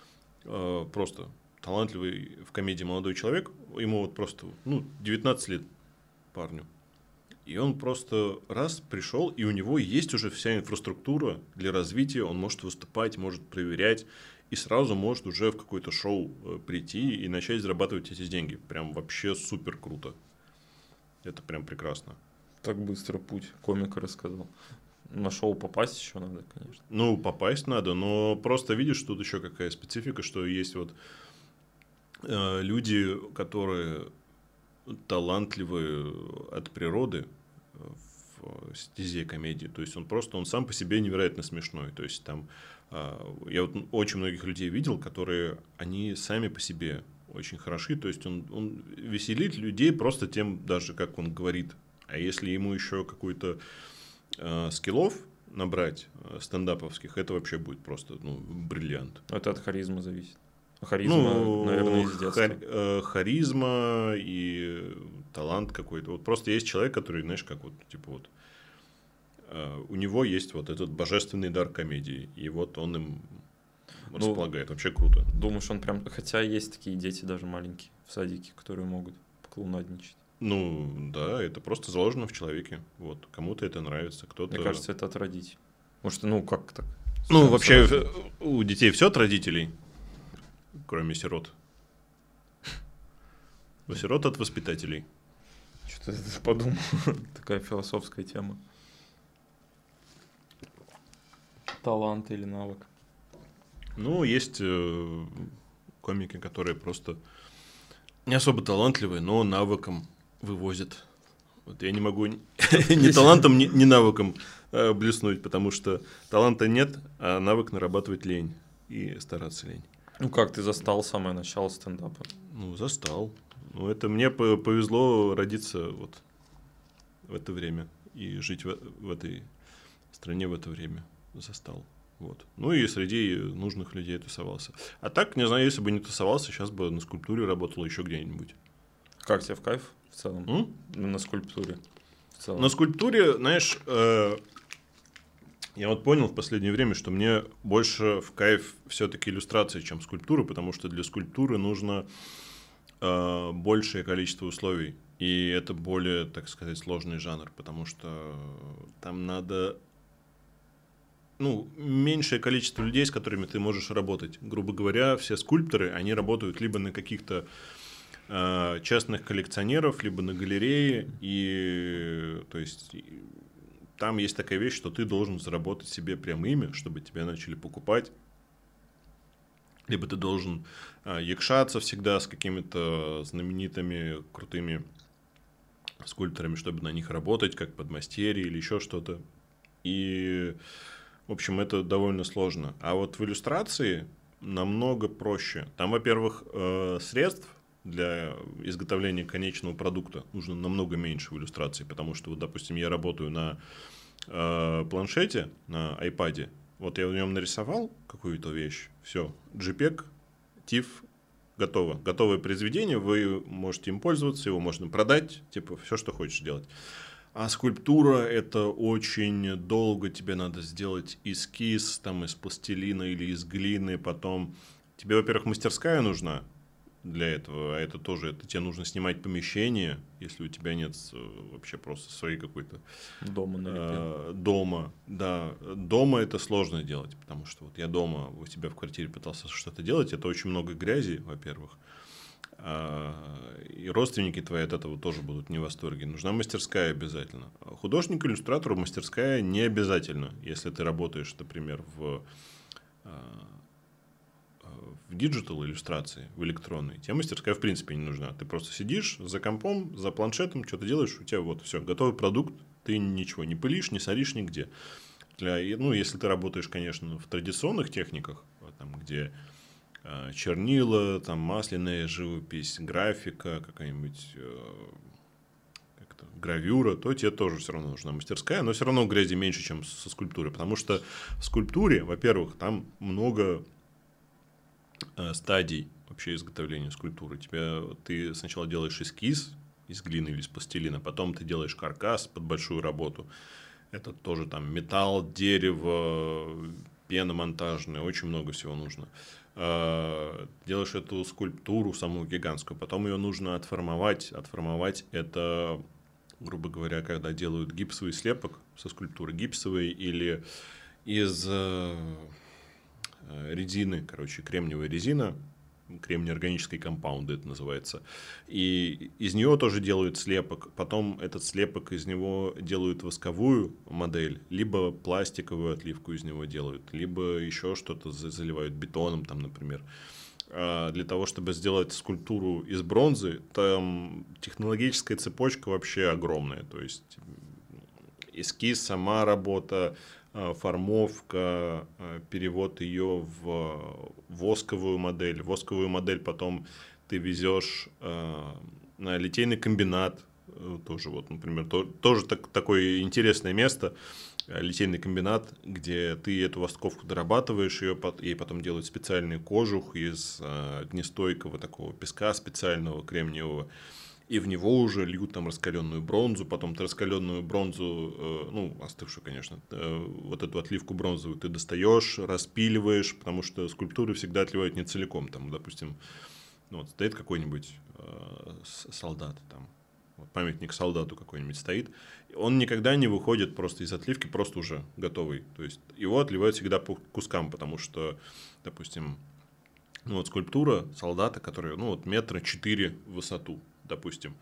э, просто талантливый в комедии молодой человек, ему вот просто, ну, девятнадцать лет парню, и он просто раз пришел, и у него есть уже вся инфраструктура для развития, он может выступать, может проверять, и сразу может уже в какое-то шоу прийти и начать зарабатывать эти деньги. Прям вообще супер круто. Это прям прекрасно. Так быстро путь комика рассказал. На шоу попасть еще надо, конечно. Ну, попасть надо, но просто видишь, тут еще какая специфика, что есть вот э, люди, которые талантливые от природы в стезе комедии. То есть он просто, он сам по себе невероятно смешной. То есть там э, я вот очень многих людей видел, которые, они сами по себе очень хороши, то есть он, он веселит людей просто тем, даже как он говорит. А если ему еще какую-то э, скиллов набрать э, стендаповских, это вообще будет просто ну, бриллиант. Это от харизмы зависит. Харизма, ну, наверное, из детства. Хар, э, харизма и талант какой-то. Вот просто есть человек, который, знаешь, как вот, типа вот, э, у него есть вот этот божественный дар комедии, и вот он им располагает. Вообще круто. Думаешь, он прям... Хотя есть такие дети даже маленькие в садике, которые могут поклоунадничать. Ну, да, это просто заложено в человеке. Вот. Кому-то это нравится, кто-то... Мне кажется, это от родителей. Может, ну, как так? Ну, вообще, сразу? У детей все от родителей, кроме сирот. У сирот от воспитателей. Что-то я подумал. Такая философская тема. Талант или навык? Ну, есть э, комики, которые просто не особо талантливые, но навыком вывозят. Вот я не могу ни талантом, ни навыком блеснуть, потому что таланта нет, а навык нарабатывать лень и стараться лень. Ну как, ты застал самое начало стендапа? Ну, застал. Ну, это мне повезло родиться вот в это время и жить в, в этой стране в это время. Застал. Вот. Ну и среди нужных людей тусовался. А так, не знаю, если бы не тусовался, сейчас бы на скульптуре работал еще где-нибудь. Как тебе в кайф в целом? М? На скульптуре. В целом. На скульптуре, знаешь, э, я вот понял в последнее время, что мне больше в кайф все-таки иллюстрации, чем скульптура, потому что для скульптуры нужно э, большее количество условий. И это более, так сказать, сложный жанр, потому что там надо... Ну, меньшее количество людей, с которыми ты можешь работать. Грубо говоря, все скульпторы, они работают либо на каких-то э, частных коллекционеров, либо на галерее. И, то есть, там есть такая вещь, что ты должен заработать себе прям имя, чтобы тебя начали покупать. Либо ты должен э, якшаться всегда с какими-то знаменитыми, крутыми скульпторами, чтобы на них работать, как подмастерье или еще что-то. И... В общем, это довольно сложно. А вот в иллюстрации намного проще. Там, во-первых, средств для изготовления конечного продукта нужно намного меньше в иллюстрации, потому что, вот, допустим, я работаю на планшете, на iPad. Вот я в нем нарисовал какую-то вещь, все, JPEG, TIFF, готово. Готовое произведение, вы можете им пользоваться, его можно продать, типа, все, что хочешь делать. А скульптура – это очень долго, тебе надо сделать эскиз там, из пластилина или из глины, потом тебе, во-первых, мастерская нужна для этого, а это тоже, это тебе нужно снимать помещение, если у тебя нет вообще просто своей какой-то… Дома э, дома, да. Дома это сложно делать, потому что вот я дома у себя в квартире пытался что-то делать, это очень много грязи, во-первых. И родственники твои от этого тоже будут не в восторге. Нужна мастерская обязательно. Художнику, иллюстратору мастерская не обязательно. Если ты работаешь, например, в, в диджитал иллюстрации, в электронной, тебе мастерская в принципе не нужна. Ты просто сидишь за компом, за планшетом, что-то делаешь, у тебя вот все, готовый продукт, ты ничего не пылишь, не соришь нигде. Для, ну, если ты работаешь, конечно, в традиционных техниках, там, где чернила, там масляная живопись, графика, какая-нибудь э, как-то, гравюра, то тебе тоже все равно нужна мастерская, но все равно грязи меньше, чем со скульптурой, потому что в скульптуре, во-первых, там много э, стадий вообще изготовления скульптуры. Тебя, ты сначала делаешь эскиз из глины или из пластилина, потом ты делаешь каркас под большую работу. Это тоже там металл, дерево, пена монтажная, очень много всего нужно. Делаешь эту скульптуру самую гигантскую, потом ее нужно отформовать. Отформовать это, грубо говоря, когда делают гипсовый слепок со скульптуры, гипсовый или из резины, короче, кремниевая резина, кремний-органический компаунд это называется. И из нее тоже делают слепок. Потом этот слепок из него делают восковую модель, либо пластиковую отливку из него делают, либо еще что-то заливают бетоном, там, например. А для того, чтобы сделать скульптуру из бронзы, там технологическая цепочка вообще огромная. То есть эскиз, сама работа, формовка, перевод ее в восковую модель. Восковую модель потом ты везешь на литейный комбинат. Тоже, вот, например, то, тоже так, такое интересное место. Литейный комбинат, где ты эту восковку дорабатываешь, ее, ей потом делают специальный кожух из огнестойкого такого песка специального, кремниевого. и в него уже льют там раскаленную бронзу, потом ты раскаленную бронзу, э, ну, остывшую, конечно, э, вот эту отливку бронзовую ты достаешь, распиливаешь, потому что скульптуры всегда отливают не целиком, там, допустим, ну, вот стоит какой-нибудь э, солдат, там, вот памятник солдату какой-нибудь стоит, он никогда не выходит просто из отливки, просто уже готовый, то есть его отливают всегда по кускам, потому что, допустим, ну, вот скульптура солдата, который, ну, вот метра четыре в высоту, допустим.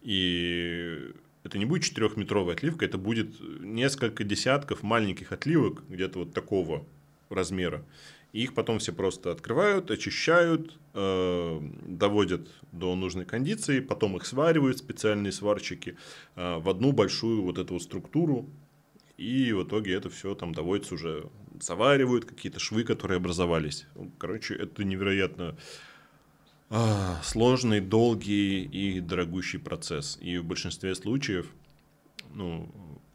И это не будет четырехметровая отливка, это будет несколько десятков маленьких отливок, где-то вот такого размера. И их потом все просто открывают, очищают, э, доводят до нужной кондиции, потом их сваривают специальные сварщики э, в одну большую вот эту вот структуру. И в итоге это все там доводится уже, заваривают какие-то швы, которые образовались. Короче, это невероятно а, сложный, долгий и дорогущий процесс. И в большинстве случаев, ну,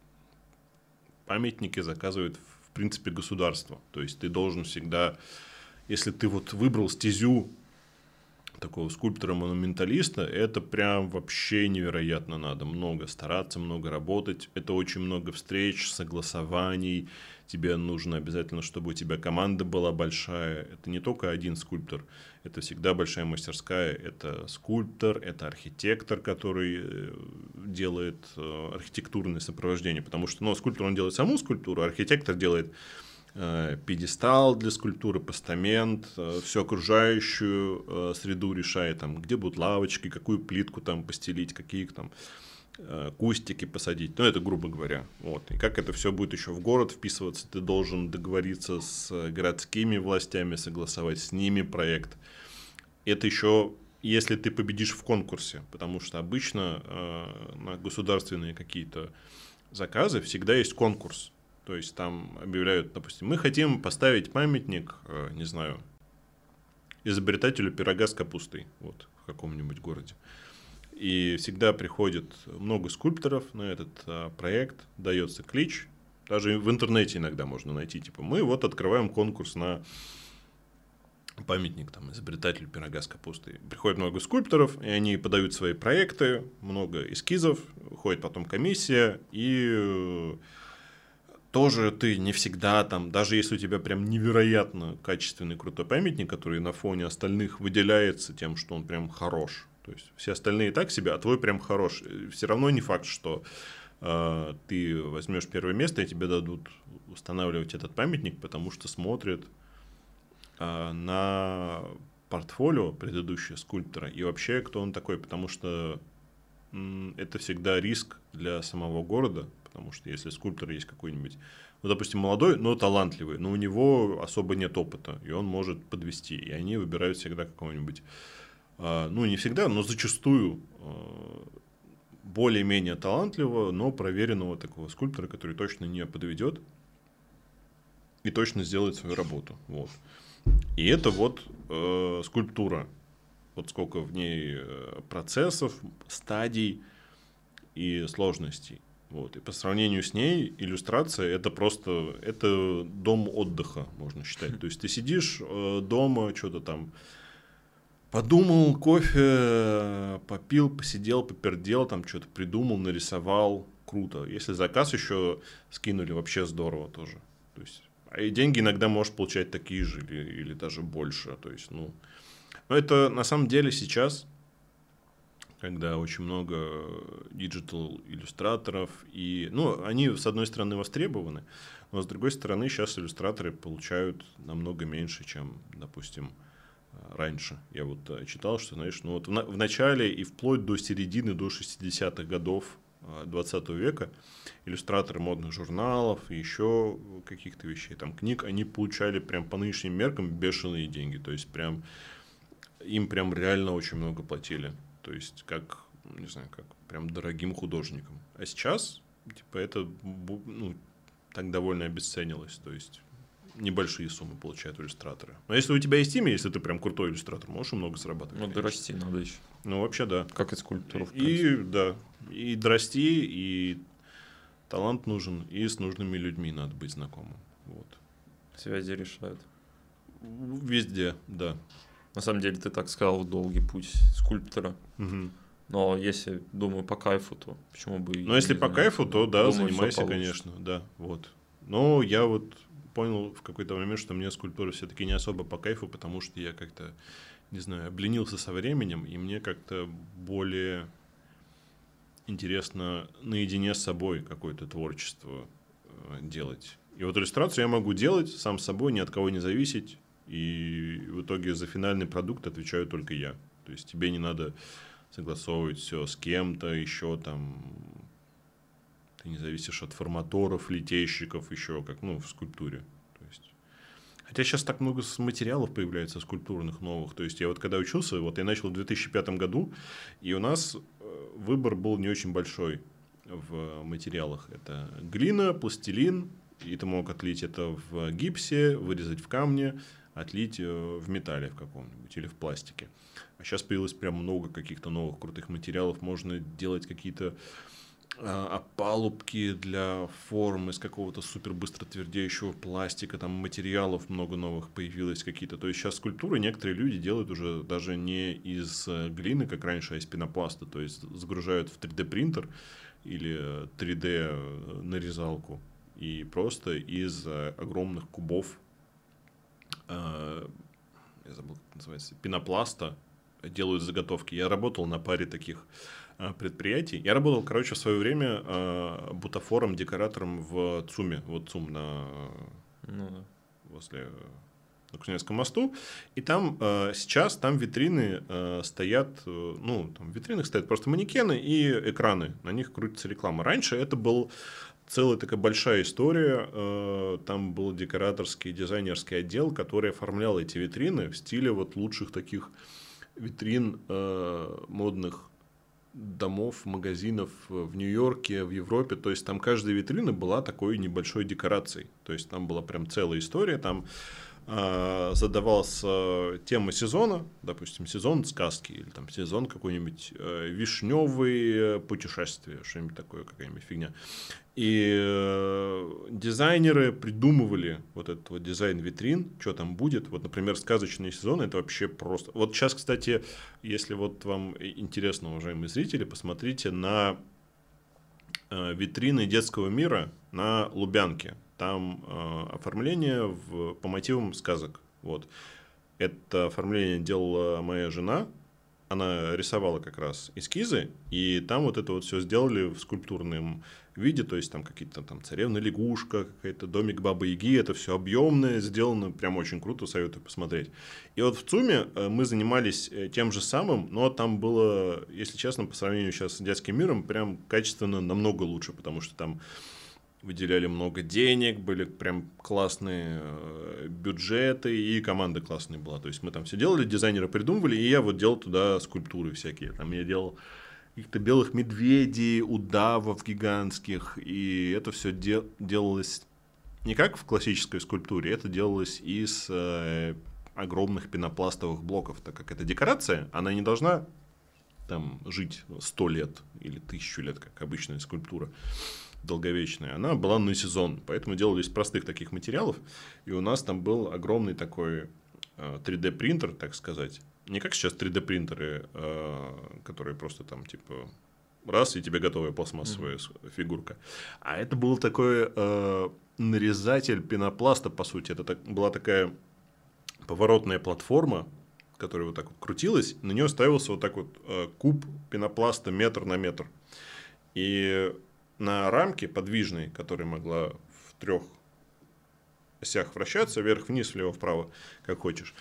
памятники заказывает, в принципе, государство. То есть ты должен всегда, если ты вот выбрал стезю такого скульптора-монументалиста, это прям вообще невероятно надо. Много стараться, много работать. Это очень много встреч, согласований. Тебе нужно обязательно, чтобы у тебя команда была большая. Это не только один скульптор. Это всегда большая мастерская. Это скульптор, это архитектор, который делает архитектурное сопровождение. Потому что, ну, скульптор, он делает саму скульптуру, а архитектор делает пьедестал для скульптуры, постамент, всю окружающую среду решает, там, где будут лавочки, какую плитку там постелить, какие там кустики посадить, ну, это грубо говоря. Вот. И как это все будет еще в город вписываться, ты должен договориться с городскими властями, согласовать с ними проект. Это еще если ты победишь в конкурсе, потому что обычно э, на государственные какие-то заказы всегда есть конкурс. То есть там объявляют, допустим, мы хотим поставить памятник, э, не знаю, изобретателю пирога с капустой, вот, в каком-нибудь городе. И всегда приходит много скульпторов на этот а, проект, дается клич. Даже в интернете иногда можно найти, типа, мы вот открываем конкурс на памятник там, изобретателю пирога с капустой. Приходит много скульпторов, и они подают свои проекты, много эскизов, выходит потом комиссия, и тоже ты не всегда там, даже если у тебя прям невероятно качественный крутой памятник, который на фоне остальных выделяется тем, что он прям хорош. То есть все остальные так себе, а твой прям хорош. Все равно не факт, что э, ты возьмешь первое место и тебе дадут устанавливать этот памятник, потому что смотрят э, на портфолио предыдущего скульптора и вообще кто он такой, потому что м, это всегда риск для самого города, потому что если скульптор есть какой-нибудь, ну, допустим, молодой, но талантливый, но у него особо нет опыта, и он может подвести, и они выбирают всегда какого-нибудь, ну, не всегда, но зачастую более-менее талантливого, но проверенного такого скульптора, который точно не подведет и точно сделает свою работу. Вот. И это вот э, скульптура. Вот сколько в ней процессов, стадий и сложностей. Вот. И по сравнению с ней иллюстрация это просто это дом отдыха, можно считать. То есть ты сидишь э, дома, что-то там подумал, кофе попил, посидел, попердел, там что-то придумал, нарисовал. Круто. Если заказ еще скинули, вообще здорово тоже. То есть, а и деньги иногда можешь получать такие же или, или даже больше. То есть, ну, но это на самом деле сейчас, когда очень много диджитал-иллюстраторов, и, ну, они, с одной стороны, востребованы, но, с другой стороны, сейчас иллюстраторы получают намного меньше, чем, допустим, раньше. Я вот читал, что, знаешь, ну, вот в, на- в начале и вплоть до середины, до шестидесятых годов двадцатого века иллюстраторы модных журналов и еще каких-то вещей, там, книг, они получали прям по нынешним меркам бешеные деньги, то есть, прям им прям реально очень много платили. То есть, как, не знаю, как прям дорогим художникам. А сейчас, типа, это, ну, так довольно обесценилось. То есть, небольшие суммы получают иллюстраторы. Но если у тебя есть имя, если ты прям крутой иллюстратор, можешь много зарабатывать. Ну, дорасти надо еще. Ну, вообще, да. Как и скульптуру. И, да. И дорасти, и талант нужен, и с нужными людьми надо быть знакомым. Вот. Связи решают. Везде, да. На самом деле, ты так сказал, долгий путь скульптора. Угу. Но если, думаю, по кайфу, то почему бы и Ну, если не по заняться? кайфу, то да, Думаю, занимайся, всё получится. конечно, да, вот. Но я вот понял в какой-то момент, что мне скульптура все-таки не особо по кайфу, потому что я как-то, не знаю, обленился со временем, и мне как-то более интересно наедине с собой какое-то творчество э, делать. И вот иллюстрацию я могу делать сам с собой, ни от кого не зависеть, и в итоге за финальный продукт отвечаю только я. То есть тебе не надо согласовывать все с кем-то еще там. Ты не зависишь от форматоров, литейщиков, еще как, ну, в скульптуре. То есть... Хотя сейчас так много материалов появляется скульптурных новых. То есть я вот когда учился, вот я начал в две тысячи пятом году, и у нас выбор был не очень большой в материалах. Это глина, пластилин, и ты мог отлить это в гипсе, вырезать в камне, отлить в металле в каком-нибудь или в пластике. А сейчас появилось прям много каких-то новых крутых материалов. Можно делать какие-то опалубки для форм из какого-то супер быстро твердеющего пластика, там материалов много новых появилось какие-то. То есть сейчас скульптуры некоторые люди делают уже даже не из глины, как раньше, а из пенопласта. То есть загружают в три дэ принтер или три дэ нарезалку и просто из огромных кубов, я забыл, как называется, пенопласта делают заготовки. Я работал на паре таких предприятий. Я работал, короче, в свое время э, бутафором, декоратором в ЦУМе. Вот ЦУМ на, ну, да. возле на Кузнецком мосту. И там э, сейчас там витрины э, стоят, э, ну, там в витринах стоят просто манекены и экраны. На них крутится реклама. Раньше это был целая такая большая история. Э, там был декораторский, дизайнерский отдел, который оформлял эти витрины в стиле вот лучших таких витрин э, модных домов, магазинов в Нью-Йорке, в Европе. То есть там каждая витрина была такой небольшой декорацией. То есть там была прям целая история. Там э, задавалась э, тема сезона, допустим, сезон сказки или там сезон какой-нибудь э, вишневый путешествие, что-нибудь такое, какая-нибудь фигня. И э, дизайнеры придумывали вот этот вот дизайн витрин, что там будет. Вот, например, сказочный сезон, это вообще просто... Вот сейчас, кстати, если вот вам интересно, уважаемые зрители, посмотрите на э, витрины детского мира на Лубянке. Там э, оформление в, по мотивам сказок. Вот. Это оформление делала моя жена. Она рисовала как раз эскизы, и там вот это вот все сделали в скульптурном виде, то есть там какие-то там царевна-лягушка, какой-то домик Бабы-Яги, это все объемное, сделано прям очень круто, советую посмотреть. И вот в ЦУМе мы занимались тем же самым, но там было, если честно, по сравнению сейчас с детским миром, прям качественно намного лучше, потому что там выделяли много денег, были прям классные бюджеты, и команда классная была. То есть мы там все делали, дизайнеры придумывали, и я вот делал туда скульптуры всякие. Там я делал каких-то белых медведей, удавов гигантских, и это все дел- делалось не как в классической скульптуре, это делалось из э, огромных пенопластовых блоков, так как это декорация, она не должна там жить сто лет или тысячу лет, как обычная скульптура долговечная, она была на сезон, поэтому делали из простых таких материалов, и у нас там был огромный такой э, три дэ принтер, так сказать, не как сейчас три дэ принтеры, э, которые просто там типа раз и тебе готовая пластмассовая mm-hmm. фигурка, а это был такой э, нарезатель пенопласта, по сути, это так, была такая поворотная платформа, которая вот так вот крутилась, на нее ставился вот так вот э, куб пенопласта метр на метр, и на рамке подвижной, которая могла в трех осях вращаться, вверх-вниз, влево-вправо, как хочешь,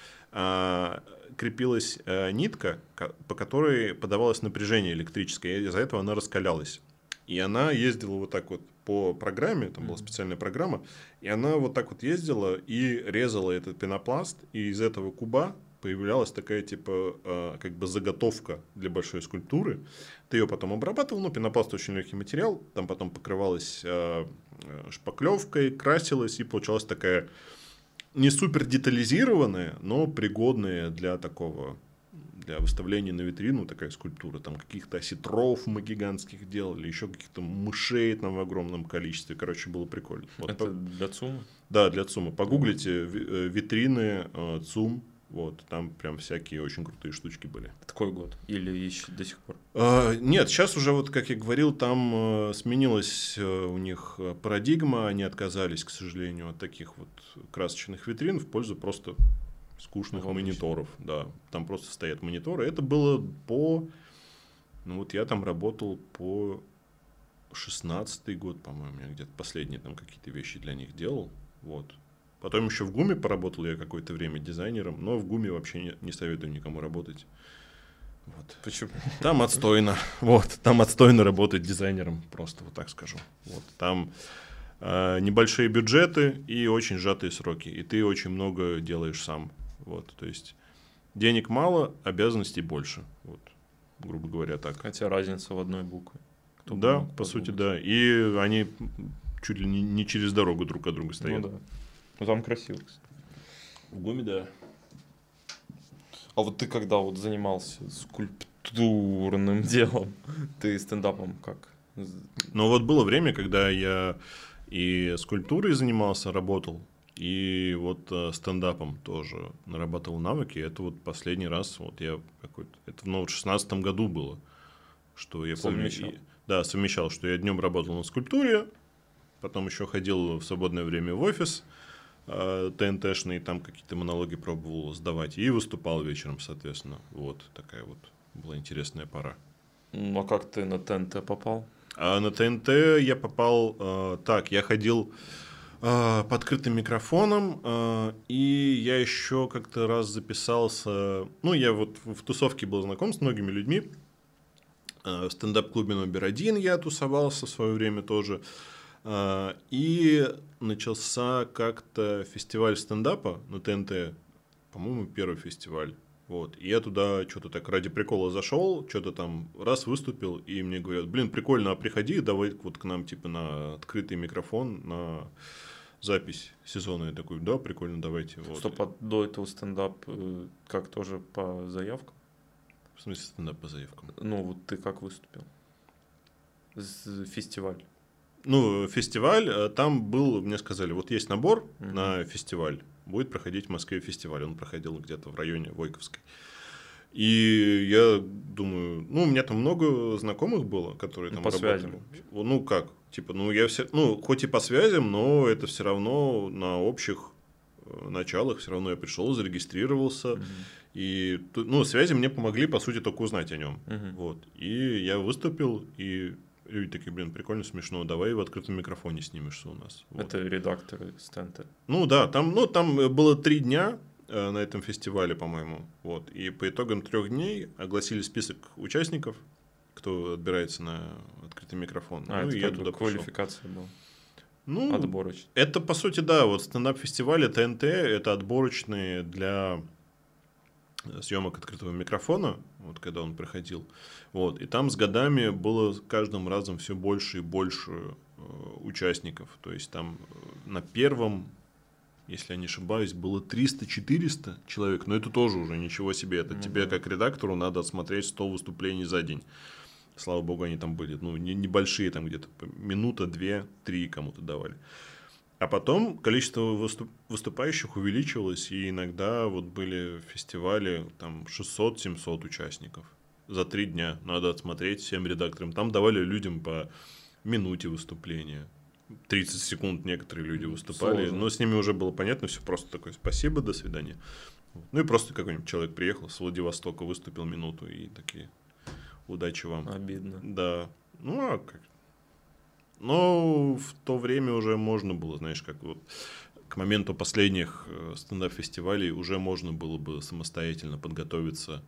крепилась нитка, по которой подавалось напряжение электрическое, и из-за этого она раскалялась. И она ездила вот так вот по программе, там была специальная программа, и она вот так вот ездила и резала этот пенопласт, и из этого куба появлялась такая, типа, э, как бы заготовка для большой скульптуры. Ты ее потом обрабатывал, ну, пенопласт очень легкий материал, там потом покрывалась э, шпаклевкой, красилась, и получалась такая не супер детализированная, но пригодная для такого, для выставления на витрину такая скульптура. Там каких-то осетров мы гигантских делали, еще каких-то мышей там в огромном количестве. Короче, было прикольно. Вот это по... для ЦУМа? Да, для ЦУМа. Погуглите витрины ЦУМ. Вот, там прям всякие очень крутые штучки были. Такой год? Или еще до сих пор? А, нет, сейчас уже, вот как я говорил, там э, сменилась э, у них парадигма, они отказались, к сожалению, от таких вот красочных витрин в пользу просто скучных Ну, мониторов. Да, там просто стоят мониторы. Это было по... Ну, вот я там работал по шестнадцатый год, по-моему, я где-то последние там какие-то вещи для них делал. Вот. Потом еще в ГУМе поработал я какое-то время дизайнером, но в ГУМе вообще не, не советую никому работать. Вот. Почему? Там отстойно. Вот, там отстойно работать дизайнером, просто вот так скажу. Вот. Там э, небольшие бюджеты и очень сжатые сроки. И ты очень много делаешь сам. Вот, то есть денег мало, обязанностей больше. Вот, грубо говоря, так. Хотя разница в одной букве. Кто бы Да, мог по сути, подумать. да. И они чуть ли не, не через дорогу друг от друга стоят. Ну да. Ну там красиво, кстати. В ГУМе, да. А вот ты когда вот занимался скульптурным делом, ты стендапом как? Но вот было время, когда я и скульптурой занимался, работал, и вот э, стендапом тоже нарабатывал навыки. Это вот последний раз, вот я какой-то, это ну, в шестнадцатом году было, что я помню. Совмещал. И- да, совмещал, что я днем работал на скульптуре, потом еще ходил в свободное время в офис э, ТНТшный, там какие-то монологи пробовал сдавать, и выступал вечером, соответственно. Вот такая вот была интересная пора. Ну а как ты на ТНТ попал? А на ТНТ я попал э, так, я ходил э, по открытым микрофоном, э, и я еще как-то раз записался, ну, я вот в тусовке был знаком с многими людьми, э, в стендап-клубе номер один я тусовался в свое время тоже, э, и начался как-то фестиваль стендапа на ТНТ, по-моему, первый фестиваль. Вот. И я туда что-то так ради прикола зашел, что-то там раз выступил, и мне говорят, блин, прикольно, а приходи, давай вот к нам типа на открытый микрофон, на запись сезона. Я такой, да, прикольно, давайте. Вот. Стоп, а до этого стендап э, как тоже по заявкам? В смысле стендап по заявкам? Ну вот ты как выступил? С- Фестиваль. Ну, фестиваль, э, там был, мне сказали, вот есть набор Мгм. на фестиваль, будет проходить в Москве фестиваль, он проходил где-то в районе Войковской. И я думаю, ну, у меня там много знакомых было, которые Ну, там по работали. связям. Ну, как? Типа, ну, я все, ну, хоть и по связям, но это все равно на общих э, началах, все равно я пришел, зарегистрировался. Мгм. И, ту- ну, связи мне помогли, по сути, только узнать о нем. Мгм. Вот. И я выступил, и люди такие, блин, прикольно, смешно, давай в открытом микрофоне снимешься у нас. Вот. Это редакторы с ТНТ. Ну да, там, ну, там было три дня э, на этом фестивале, по-моему. Вот. И по итогам трех дней огласили список участников, кто отбирается на открытый микрофон. А, ну, это и я как бы туда пошел. квалификация была. Ну, Отборочная. это, по сути, да, вот стендап-фестивали ТНТ – это отборочные для съемок открытого микрофона, вот когда он проходил. Вот, и там с годами было с каждым разом все больше и больше э, участников. То есть там э, на первом, если я не ошибаюсь, было триста-четыреста человек, но это тоже уже ничего себе. Это Ну тебе, да. как редактору, надо отсмотреть сто выступлений за день. Слава богу, они там были. Ну, не- небольшие, там где-то по минута, две, три кому-то давали. А потом количество выступ- выступающих увеличивалось, и иногда вот были фестивали там шестьсот-семьсот участников. За три дня надо отсмотреть всем редакторам. Там давали людям по минуте выступления. тридцать секунд некоторые люди выступали. Сложно. Но с ними уже было понятно, все просто такое спасибо, до свидания. Вот. Ну и просто какой-нибудь человек приехал с Владивостока, выступил минуту и такие удачи вам. Обидно. Да. Ну, а как? Но в то время уже можно было, знаешь, как вот к моменту последних э, стендап-фестивалей уже можно было бы самостоятельно подготовиться,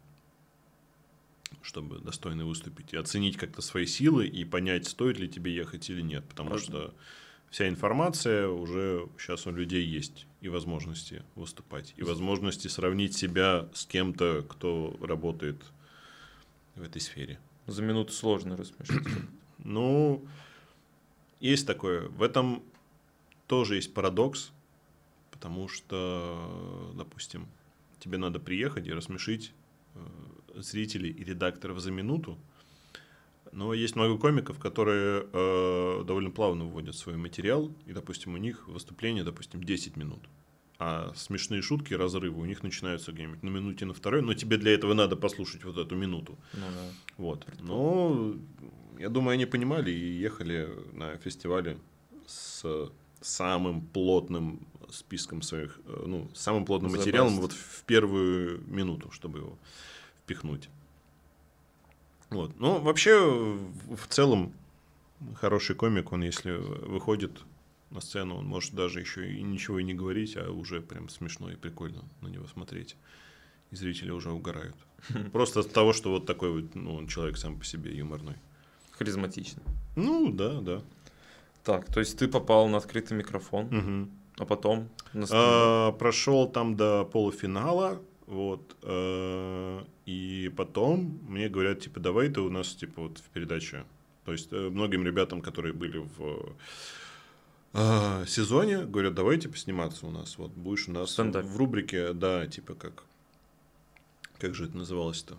чтобы достойно выступить, и оценить как-то свои силы и понять, стоит ли тебе ехать или нет. Потому Правда. что вся информация уже сейчас у людей есть, и возможности выступать, и возможности сравнить себя с кем-то, кто работает в этой сфере. За минуту сложно рассмешить. Ну, есть такое. В этом тоже есть парадокс, потому что, допустим, тебе надо приехать и рассмешить э, зрителей и редакторов за минуту, но есть много комиков, которые э, довольно плавно вводят свой материал, и, допустим, у них выступление, допустим, десять минут, а смешные шутки, разрывы у них начинаются где-нибудь на минуте, на второй, но тебе для этого надо послушать вот эту минуту. Ну, да. Вот. Но я думаю, они понимали и ехали на фестивале с самым плотным списком своих, ну, самым плотным The материалом best. вот в первую минуту, чтобы его впихнуть. Вот. Ну, вообще, в целом, хороший комик, он если выходит на сцену, он может даже еще и ничего и не говорить, а уже прям смешно и прикольно на него смотреть. И зрители уже угорают. Просто от того, что вот такой вот, ну, он человек сам по себе юморной. Харизматичный. Ну, да, да. Так, то есть ты попал на открытый микрофон, Угу. а потом на А, прошел там до полуфинала, вот, э, и потом мне говорят, типа, давай ты у нас, типа, вот в передаче. То есть э, многим ребятам, которые были в э, сезоне, говорят, давай, типа, сниматься у нас, вот, будешь у нас Стендап. в рубрике, да, типа, как, как же это называлось-то?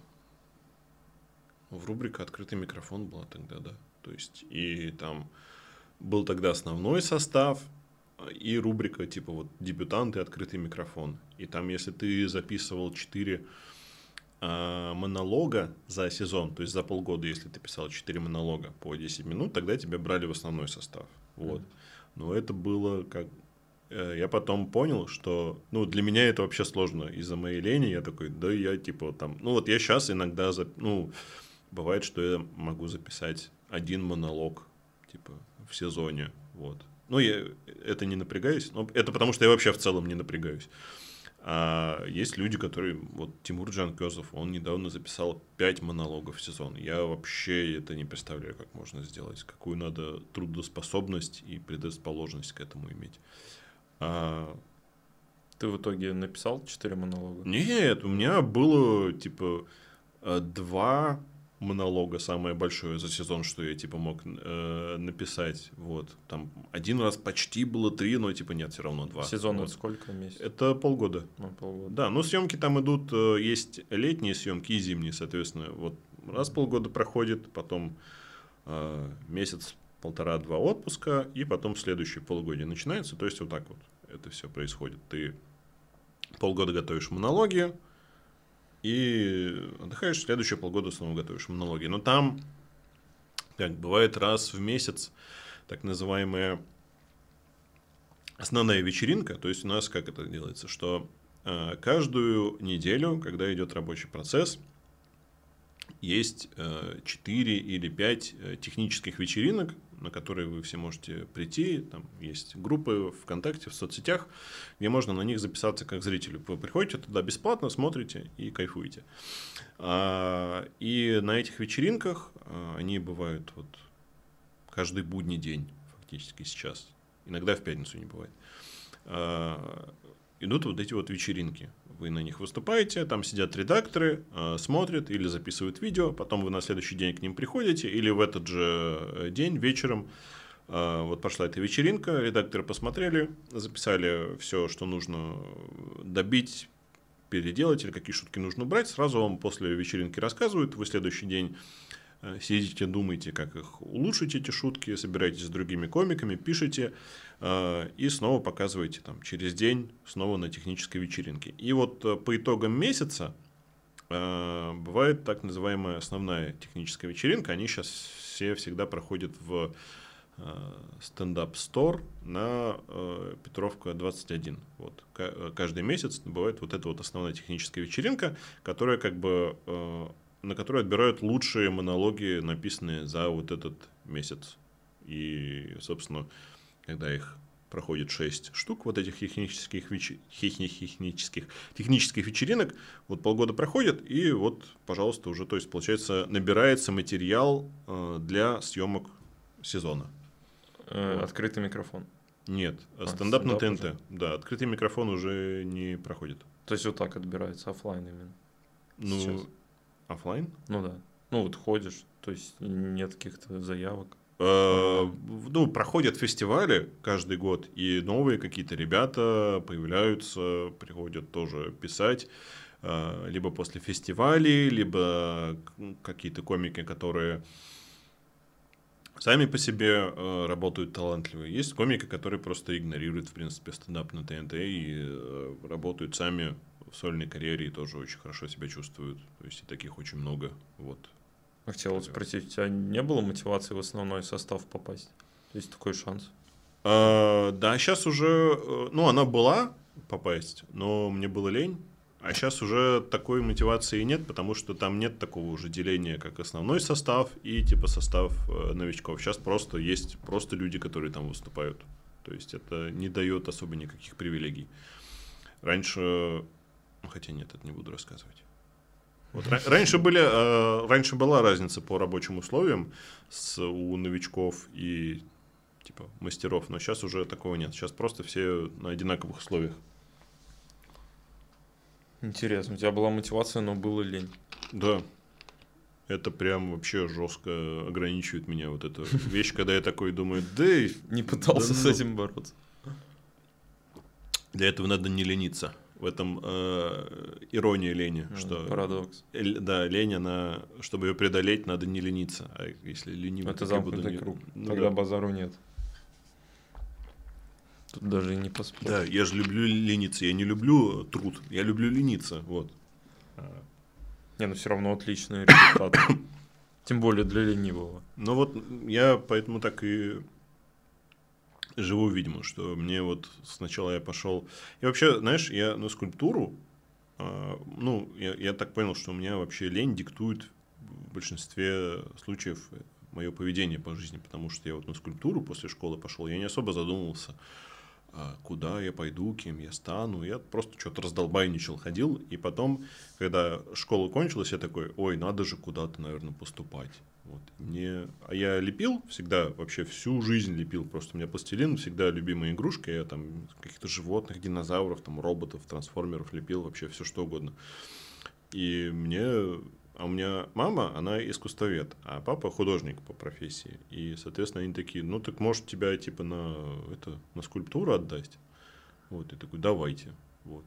В рубрике «Открытый микрофон» была тогда, да. То есть, и там был тогда основной состав, и рубрика типа вот дебютанты, открытый микрофон. И там, если ты записывал четыре э, монолога за сезон, то есть за полгода, если ты писал четыре монолога по десять минут, тогда тебя брали в основной состав. Вот. Но это было как... Э, я потом понял, что... Ну, для меня это вообще сложно. Из-за моей лени я такой, да я типа там... Ну, вот я сейчас иногда... Зап... Ну, бывает, что я могу записать один монолог, типа, в сезоне, вот. Ну, я это не напрягаюсь, но это потому, что я вообще в целом не напрягаюсь. А есть люди, которые... Вот Тимур Джанкёзов, он недавно записал пять монологов в сезон. Я вообще это не представляю, как можно сделать. Какую надо трудоспособность и предрасположенность к этому иметь. А... Ты в итоге написал четыре монолога? Нет, у меня было, типа, два... монолога самое большое за сезон, что я типа мог э, написать. Вот. Там один раз почти было три, но типа нет, все равно два. Сезон вот. это сколько месяцев? Это полгода. Ну, полгода. Да, но съемки там идут, э, есть летние съемки и зимние, соответственно. Вот раз полгода проходит, потом э, месяц, полтора-два отпуска, и потом следующее полугодие начинается. То есть вот так вот это все происходит. Ты полгода готовишь монологи, и отдыхаешь, следующие полгода снова готовишь монологи. Но там, как бывает, раз в месяц так называемая основная вечеринка. То есть у нас как это делается, что э, каждую неделю, когда идет рабочий процесс, есть четыре или пять технических вечеринок, на которые вы все можете прийти. Там есть группы ВКонтакте, в соцсетях, где можно на них записаться как зрителю. Вы приходите туда бесплатно, смотрите и кайфуете. И на этих вечеринках, они бывают вот каждый будний день фактически сейчас. Иногда в пятницу не бывает. Идут вот эти вот вечеринки. Вы на них выступаете, там сидят редакторы, э, смотрят или записывают видео, потом вы на следующий день к ним приходите, или в этот же день вечером э, вот пошла эта вечеринка, редакторы посмотрели, записали все, что нужно добить, переделать, или какие шутки нужно убрать, сразу вам после вечеринки рассказывают, вы следующий день э, сидите, думаете, как их улучшить, эти шутки, собираетесь с другими комиками, пишете, и снова показываете там, через день снова на технической вечеринке. И вот по итогам месяца э, бывает так называемая основная техническая вечеринка. Они сейчас все всегда проходят в э, стендап-стор на э, Петровка двадцать один. Вот. К- каждый месяц бывает вот эта вот основная техническая вечеринка, которая как бы, э, на которой отбирают лучшие монологи, написанные за вот этот месяц. И, собственно, когда их проходит шесть штук, вот этих технических, веч... технических, технических вечеринок, вот полгода проходит, и вот, пожалуйста, уже, то есть, получается, набирается материал э, для съемок сезона. Э, вот. Открытый микрофон. Нет, а, стендап, стендап на ТНТ. Уже? Да, открытый микрофон уже не проходит. То есть вот так отбирается, офлайн именно? Ну, сейчас. Офлайн? Ну да. Ну вот ходишь, то есть нет каких-то заявок. Ну, проходят фестивали каждый год, и новые какие-то ребята появляются, приходят тоже писать, либо после фестивалей, либо какие-то комики, которые сами по себе э, работают талантливые. Есть комики, которые просто игнорируют, в принципе, стендап на ТНТ и э, работают сами в сольной карьере и тоже очень хорошо себя чувствуют. То есть и таких очень много. Вот. Хотел вот спросить, у тебя не было мотивации в основной состав попасть? Есть такой шанс? А, да, сейчас уже, э, ну, она была попасть, но мне было лень. А сейчас уже такой мотивации нет, потому что там нет такого уже деления, как основной состав и типа состав э, новичков. Сейчас просто есть просто люди, которые там выступают. То есть это не дает особо никаких привилегий. Раньше, ну, хотя нет, это не буду рассказывать. Вот, ра- раньше, были, э, раньше была разница по рабочим условиям с, у новичков и типа мастеров, но сейчас уже такого нет. Сейчас просто все на одинаковых условиях. Интересно, у тебя была мотивация, но было лень. Да. Это прям вообще жестко ограничивает меня вот эта вещь, когда я такой думаю, да и Не пытался да с ну. этим бороться. Для этого надо не лениться. В этом э, ирония лени, М, что Парадокс. э, да, лень, она, чтобы ее преодолеть, надо не лениться. А если ленивый, Это так я буду замкнутый не- круг. Ну Тогда да. базару нет. Тут даже и не поспоришь. Да, я же люблю лениться, я не люблю труд, я люблю лениться, вот. Не, ну все равно отличный результат. Тем более для ленивого. Ну вот я поэтому так и живу, видимо, что мне вот сначала я пошел... И вообще, знаешь, я на скульптуру, а, ну, я, я так понял, что у меня вообще лень диктует в большинстве случаев мое поведение по жизни, потому что я вот на скульптуру после школы пошел, я не особо задумывался, а, куда я пойду, кем я стану. Я просто что-то раздолбайничал, ходил. И потом, когда школа кончилась, я такой, ой, надо же куда-то, наверное, поступать. Вот. Мне... А я лепил всегда, вообще всю жизнь лепил. Просто у меня пластилин всегда любимая игрушка. Я там каких-то животных, динозавров, там, роботов, трансформеров лепил, вообще все что угодно. И мне... А у меня мама, она искусствовед, а папа художник по профессии. И, соответственно, они такие, ну, так может тебя, типа, на, это, на скульптуру отдать? Вот, и такой, давайте. Вот.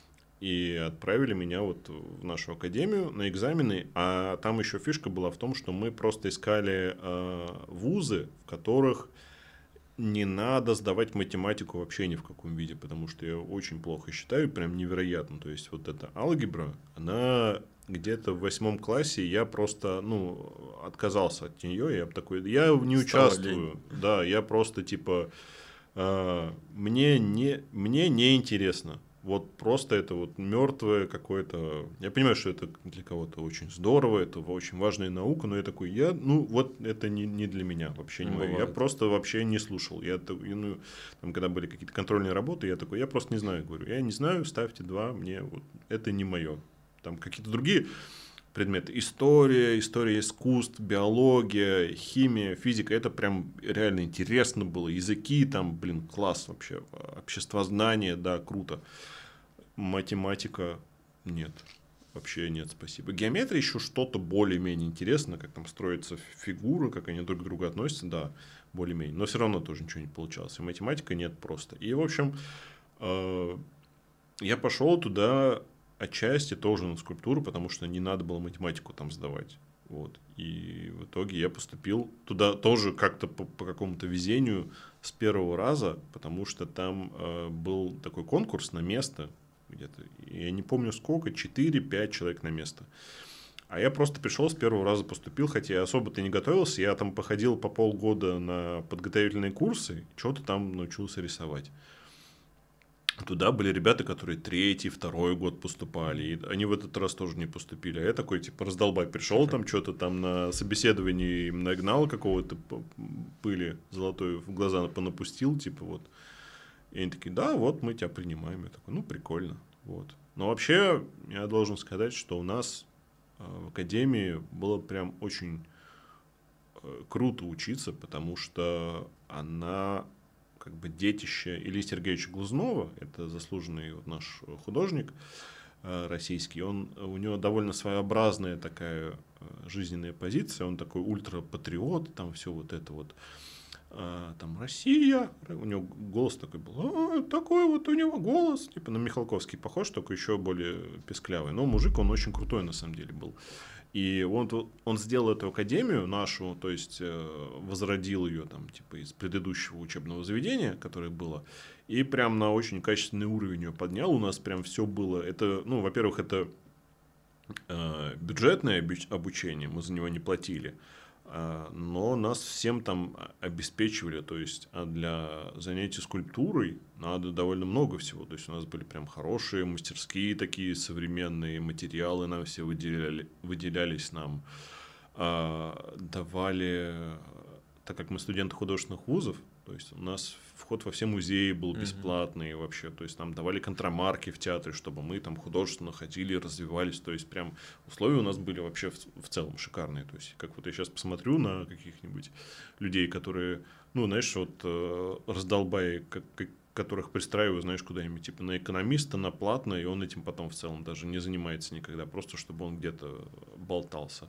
И отправили меня вот в нашу академию на экзамены. А там еще фишка была в том, что мы просто искали э, вузы, в которых не надо сдавать математику вообще ни в каком виде, потому что я очень плохо считаю, прям невероятно. То есть, вот эта алгебра, она где-то в восьмом классе, я просто, ну, отказался от нее, я такой, я не Стало участвую. лень. Да, я просто, типа, э, мне не, мне не интересно. Вот просто это вот мертвое какое-то... Я понимаю, что это для кого-то очень здорово, это очень важная наука, но я такой, я, ну, вот это не, не для меня вообще не Ну, мое. Я бывает. просто вообще не слушал. Я, та- и, ну, там, когда были какие-то контрольные работы, я такой, я просто не знаю, говорю, я не знаю, ставьте два, мне вот это не мое. Там какие-то другие предметы. История, история искусств, биология, химия, физика. Это прям реально интересно было. Языки там, блин, класс вообще. Обществознание, да, круто. Математика нет. Вообще нет, спасибо. Геометрия еще что-то более-менее интересно, как там строятся фигуры, как они друг к другу относятся, да, более-менее. Но все равно тоже ничего не получалось. И математика нет просто. И, в общем, э, я пошел туда отчасти тоже на скульптуру, потому что не надо было математику там сдавать. Вот. И в итоге я поступил туда тоже как-то по, по какому-то везению с первого раза, потому что там э, был такой конкурс на место где-то. Я не помню сколько, четыре-пять человек на место. А я просто пришел с первого раза поступил, хотя я особо-то не готовился. Я там походил по полгода на подготовительные курсы, что-то там научился рисовать. Туда были ребята, которые третий, второй год поступали, и они в этот раз тоже не поступили. А я такой, типа, раздолбай, пришел там, что-то там на собеседовании им нагнал какого-то пыли золотой в глаза понапустил, типа, вот. И они такие, да, вот мы тебя принимаем. Я такой, ну, прикольно, вот. Но вообще, я должен сказать, что у нас в академии было прям очень круто учиться, потому что она... как бы детище Ильи Сергеевича Глазнова, это заслуженный вот наш художник э, российский, он, у него довольно своеобразная такая э, жизненная позиция, он такой ультрапатриот, там все вот это вот. а, там Россия, у него голос такой был, а, такой вот у него голос, типа на Михалковский похож, только еще более песклявый. Но мужик, он очень крутой на самом деле был. И он, он сделал эту академию нашу, то есть возродил ее там, типа, из предыдущего учебного заведения, которое было, и прям на очень качественный уровень ее поднял. У нас прям все было. Это, ну, во-первых, это э, бюджетное обучение, мы за него не платили. Но нас всем там обеспечивали, то есть а для занятий скульптурой надо довольно много всего. То есть у нас были прям хорошие мастерские такие современные, материалы нам все выделяли, выделялись нам, давали, так как мы студенты художественных вузов, то есть у нас вход во все музеи был бесплатный mm-hmm. вообще, то есть нам давали контрамарки в театре, чтобы мы там художественно ходили, развивались, то есть прям условия у нас были вообще в, в целом шикарные, то есть как вот я сейчас посмотрю на каких-нибудь людей, которые, ну, знаешь, вот э, раздолбаи, как, как, которых пристраиваю, знаешь, куда-нибудь, типа на экономиста, на платное, и он этим потом в целом даже не занимается никогда, просто чтобы он где-то болтался.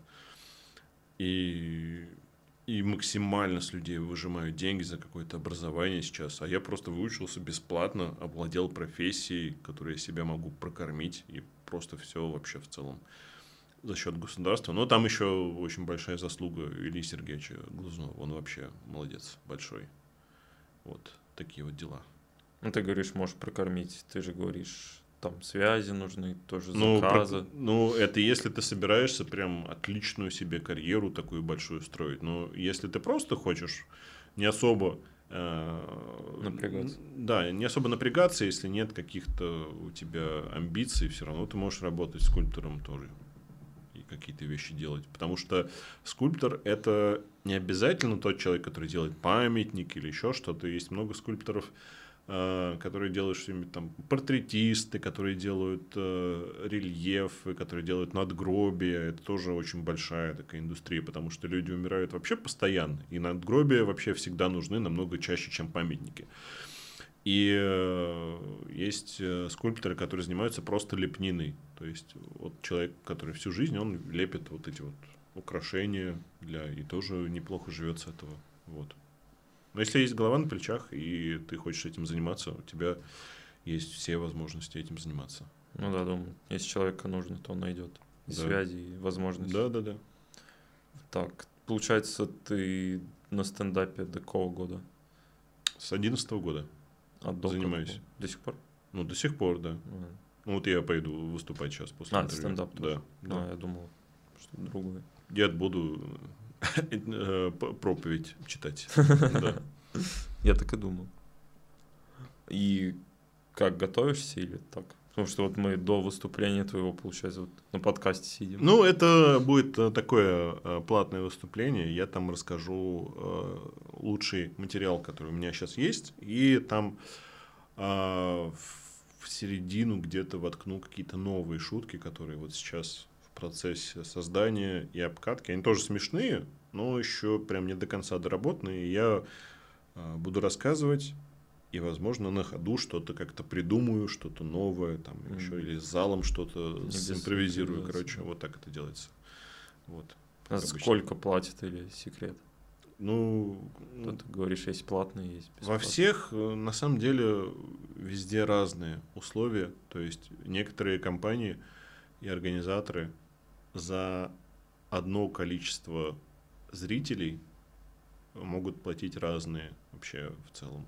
И... И максимально с людей выжимают деньги за какое-то образование сейчас. А я просто выучился бесплатно, овладел профессией, которой я себя могу прокормить. И просто все вообще в целом за счет государства. Но там еще очень большая заслуга Ильи Сергеевича Глазунова. Он вообще молодец большой. Вот такие вот дела. Ну, ты говоришь, можешь прокормить. Ты же говоришь... Там связи нужны, тоже ну, заказы. Про, ну, это если ты собираешься прям отличную себе карьеру такую большую строить. Но если ты просто хочешь не особо... Э, напрягаться. Да, не особо напрягаться, если нет каких-то у тебя амбиций, все равно ты можешь работать скульптором тоже и какие-то вещи делать. Потому что скульптор — это не обязательно тот человек, который делает памятник или еще что-то. Есть много скульпторов, которые делают что-нибудь там, портретисты, которые делают э, рельефы, которые делают надгробия. Это тоже очень большая такая индустрия, потому что люди умирают вообще постоянно, и надгробия вообще всегда нужны намного чаще, чем памятники. И э, есть э, скульпторы, которые занимаются просто лепниной. То есть вот человек, который всю жизнь, он лепит вот эти вот украшения для, и тоже неплохо живет с этого. Вот. Но если есть голова на плечах, и ты хочешь этим заниматься, у тебя есть все возможности этим заниматься. Ну да, думаю, если человеку нужно, то он найдет и да. связи, и возможности. Да, да, да. Так, получается, ты на стендапе до какого года? С одиннадцатого года а до занимаюсь. Какого? До сих пор? Ну, до сих пор, да. А. Ну, вот я пойду выступать сейчас после а, интервью. стендап да, тоже? да. А, я думал, что другое. Я буду проповедь читать. Я так и думал. И как, готовишься или так? Потому что вот мы до выступления твоего, получается, вот на подкасте сидим. Ну, это будет такое платное выступление. Я там расскажу лучший материал, который у меня сейчас есть. И там в середину где-то воткну какие-то новые шутки, которые вот сейчас в процессе создания и обкатки. Они тоже смешные, но еще прям не до конца доработанные. Я буду рассказывать. И, возможно, на ходу что-то как-то придумаю, что-то новое, там, mm-hmm. еще или с залом что-то симпровизирую. Короче, вот так это делается. Вот, а сколько платят или секрет? Ну, то ты говоришь, есть платные, есть бесплатные. Во всех, на самом деле, везде разные условия. То есть, некоторые компании и организаторы за одно количество зрителей могут платить разные вообще в целом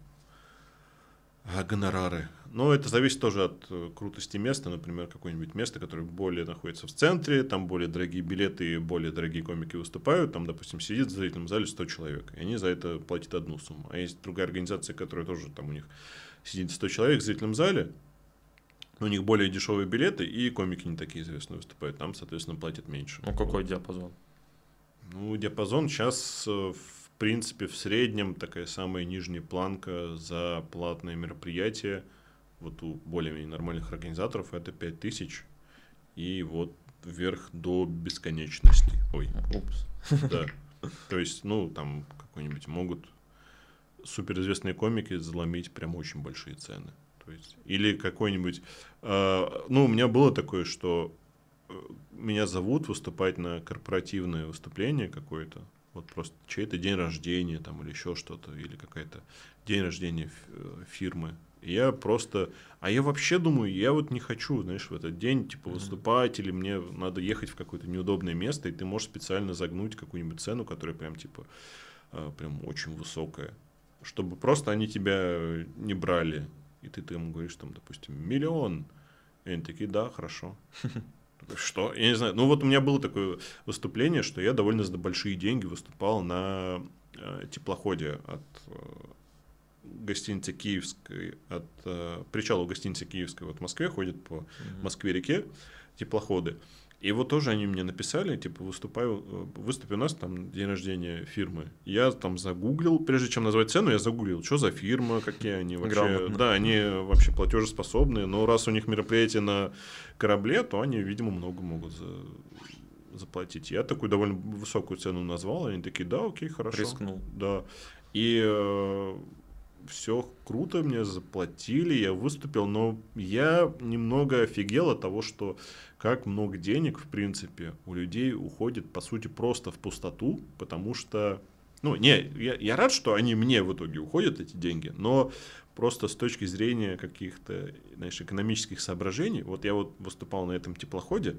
гонорары. Но это зависит тоже от крутости места. Например, какое-нибудь место, которое более находится в центре, там более дорогие билеты и более дорогие комики выступают. Там, допустим, сидит в зрительном зале сто человек, и они за это платят одну сумму. А есть другая организация, которая тоже там у них сидит сто человек в зрительном зале, у них более дешевые билеты, и комики не такие известные выступают. Там, соответственно, платят меньше. Ну, какой вот. диапазон? Ну, диапазон сейчас в В принципе, в среднем такая самая нижняя планка за платное мероприятие вот у более-менее нормальных организаторов это пять тысяч, и вот вверх до бесконечности. Ой. Упс. Да. То есть, ну, там какой-нибудь могут суперизвестные комики заломить прям очень большие цены. То есть, или какой-нибудь... Э, ну, у меня было такое, что меня зовут выступать на корпоративное выступление какое-то, Вот просто чей-то день рождения там или еще что-то, или какая-то день рождения фирмы. И я просто... А я вообще думаю, я вот не хочу, знаешь, в этот день, типа, выступать, mm-hmm. или мне надо ехать в какое-то неудобное место, и ты можешь специально загнуть какую-нибудь цену, которая прям, типа, прям очень высокая, чтобы просто они тебя не брали. И ты им говоришь, там, допустим, миллион. И они такие, да, хорошо. Что? Я не знаю. Ну, вот у меня было такое выступление, что я довольно за большие деньги выступал на э, теплоходе от э, гостиницы Киевской, от э, причала гостиницы Киевской. Вот в Москве ходят по mm-hmm. Москве-реке теплоходы. И вот тоже они мне написали, типа, выступаю, выступи у нас, там, день рождения фирмы. Я там загуглил, прежде чем назвать цену, я загуглил, что за фирма, какие они вообще. Грамотно. Да, они вообще платежеспособные, но раз у них мероприятие на корабле, то они, видимо, много могут за... заплатить. Я такую довольно высокую цену назвал, они такие, да, окей, хорошо. Рискнул. Да. И э, все круто, мне заплатили, я выступил, но я немного офигел от того, что как много денег, в принципе, у людей уходит, по сути, просто в пустоту, потому что, ну, не, я, я рад, что они мне в итоге уходят, эти деньги, но просто с точки зрения каких-то, знаешь, экономических соображений, вот я вот выступал на этом теплоходе,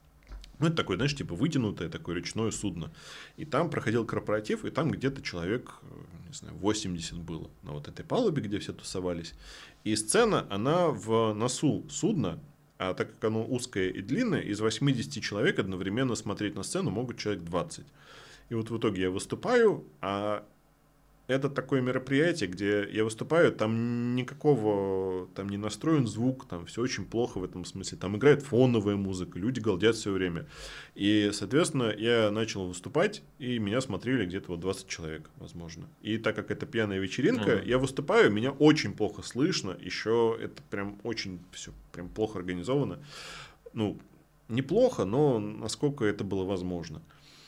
ну, это такое, знаешь, типа вытянутое такое речное судно. И там проходил корпоратив, и там где-то человек, не знаю, восемьдесят было на вот этой палубе, где все тусовались. И сцена, она в носу судна, а так как оно узкое и длинное, из восьмидесяти человек одновременно смотреть на сцену могут человек двадцать. И вот в итоге я выступаю, а это такое мероприятие, где я выступаю, там никакого, там не настроен звук, там все очень плохо в этом смысле. Там играет фоновая музыка, люди галдят все время. И, соответственно, я начал выступать, и меня смотрели где-то вот двадцать человек, возможно. И так как это пьяная вечеринка, mm-hmm. я выступаю, меня очень плохо слышно, еще это прям очень все прям плохо организовано. Ну, неплохо, но насколько это было возможно.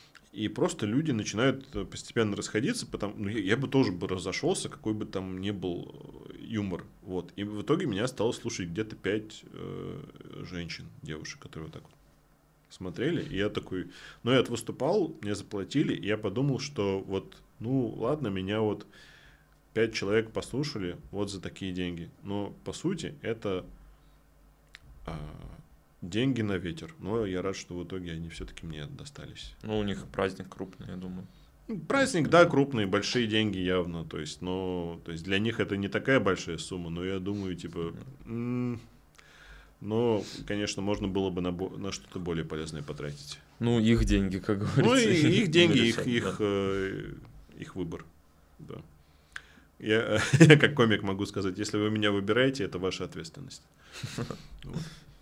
И просто люди начинают постепенно расходиться, потому, ну, я, я бы тоже бы разошелся, какой бы там ни был юмор. Вот. И в итоге меня стало слушать где-то пять э, женщин, девушек, которые вот так вот смотрели. И я такой, ну, я выступал, мне заплатили, и я подумал, что вот, ну, ладно, меня вот пять человек послушали вот за такие деньги. Но, по сути, это... Э, деньги на ветер. Но я рад, что в итоге они все-таки мне достались. Ну, у них праздник крупный, я думаю. Праздник, да, крупные, большие деньги явно. То есть, но, то есть для них это не такая большая сумма, но я думаю, типа... М- но, конечно, можно было бы на, бо- на что-то более полезное потратить. Ну, их деньги, как говорится. Ну, и их деньги, их, их, да. э, их выбор. Да. Я, я как комик могу сказать, если вы меня выбираете, это ваша ответственность. Вот.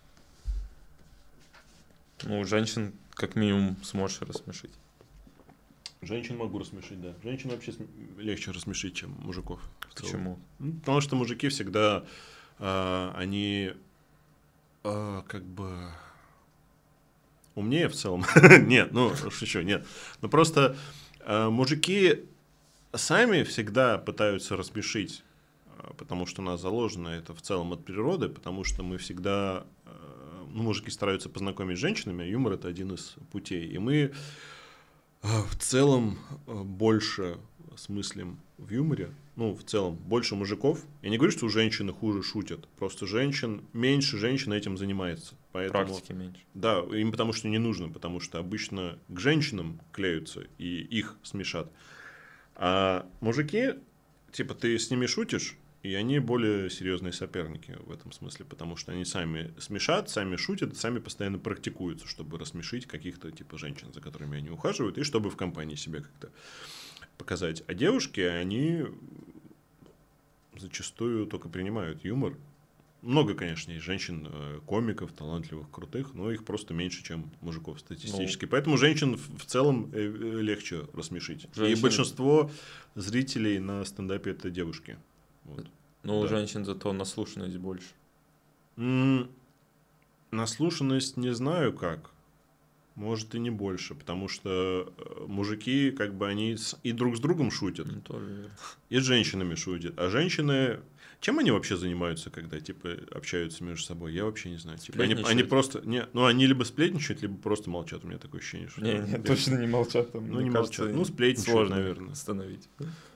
Ну, женщин как минимум сможешь рассмешить. Женщин могу рассмешить, да. Женщин вообще легче рассмешить, чем мужиков. Почему? Ну, потому что мужики всегда, э, они э, как бы умнее в целом. Нет, ну, шучу, нет. Ну, просто э, мужики сами всегда пытаются рассмешить, потому что у нас заложено это в целом от природы, потому что мы всегда... Ну, мужики стараются познакомить с женщинами, а юмор – это один из путей. И мы в целом больше смыслим в юморе, ну, в целом больше мужиков. Я не говорю, что женщины хуже шутят, просто женщин, меньше женщин этим занимается. Поэтому, практики меньше. Да, им потому что не нужно, потому что обычно к женщинам клеются и их смешат. А мужики, типа, ты с ними шутишь, и они более серьезные соперники в этом смысле, потому что они сами смешат, сами шутят, сами постоянно практикуются, чтобы рассмешить каких-то типа женщин, за которыми они ухаживают, и чтобы в компании себя как-то показать. А девушки, они зачастую только принимают юмор. Много, конечно, есть женщин, комиков, талантливых, крутых, но их просто меньше, чем мужиков статистически. Ну, поэтому женщин в целом легче рассмешить. Женщин... И большинство зрителей на стендапе – это девушки. Вот. Ну, у да. женщин зато наслушанность больше. М- наслушанность не знаю как. Может и не больше, потому что мужики, как бы, они и друг с другом шутят, Ну, тоже верно. и с женщинами шутят. А женщины, чем они вообще занимаются, когда, типа, общаются между собой? Я вообще не знаю. Типа, они, они Сплетничают. просто, не, ну, они либо сплетничают, либо просто молчат. У меня такое ощущение, что... Не, не, точно не молчат. Там, Ну, мне не кажется, молчат. Ну, сплетничают, сложно наверное. остановить.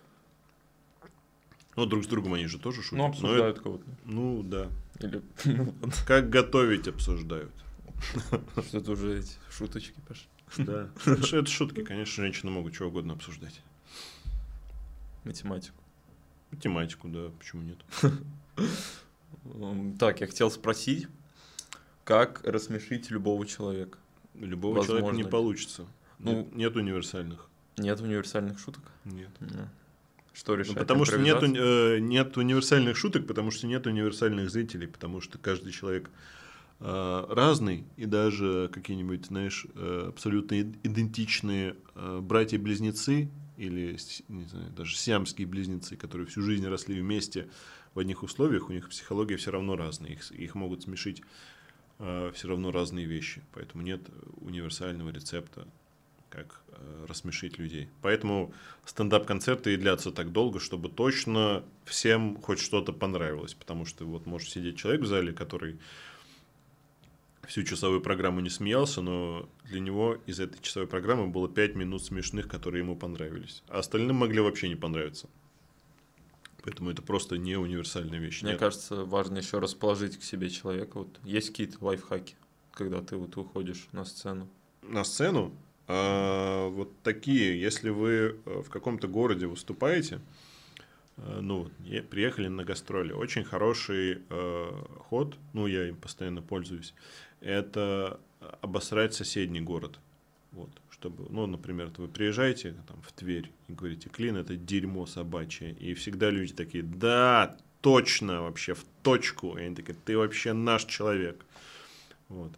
Ну, друг с другом они же тоже шутят. Ну, Но обсуждают это- кого-то. Ну, да. Или ну, Как готовить обсуждают. что-то уже эти шуточки пошли. Да. Это, ш- это шутки, конечно, женщины могут чего угодно обсуждать. Математику. Математику, да, почему нет? М, Так, я хотел спросить, как рассмешить любого человека? Любого Возможно человека не ли? получится. Ну- Нет, нет универсальных. Нет универсальных шуток? Нет. Ну, Что Ну, решать? потому что нет, Импровизация? э, нет универсальных шуток, потому что нет универсальных зрителей, потому что каждый человек э, разный, и даже какие-нибудь, знаешь, э, абсолютно ид- идентичные э, братья-близнецы или, с- не знаю, даже сиамские близнецы, которые всю жизнь росли вместе в одних условиях, у них психология все равно разная, их, их могут смешить все равно разные вещи, поэтому нет универсального рецепта, как э, рассмешить людей. Поэтому стендап-концерты и длятся так долго, чтобы точно всем хоть что-то понравилось. Потому что вот может сидеть человек в зале, который всю часовую программу не смеялся, но для него из этой часовой программы было пять минут смешных, которые ему понравились. А остальным могли вообще не понравиться. Поэтому это просто не универсальная вещь. Мне Нет. кажется, важно еще расположить к себе человека. Вот есть какие-то лайфхаки, когда ты вот выходишь на сцену? На сцену а, вот такие, если вы э, в каком-то городе выступаете, э, ну, вот, е- приехали на гастроли, очень хороший э, ход, ну, я им постоянно пользуюсь, это обосрать соседний город. Вот, чтобы, ну, например, вы приезжаете там, в Тверь и говорите: Клин — это дерьмо собачье. И всегда люди такие: да, точно, вообще в точку. И они такие: ты вообще наш человек. Вот.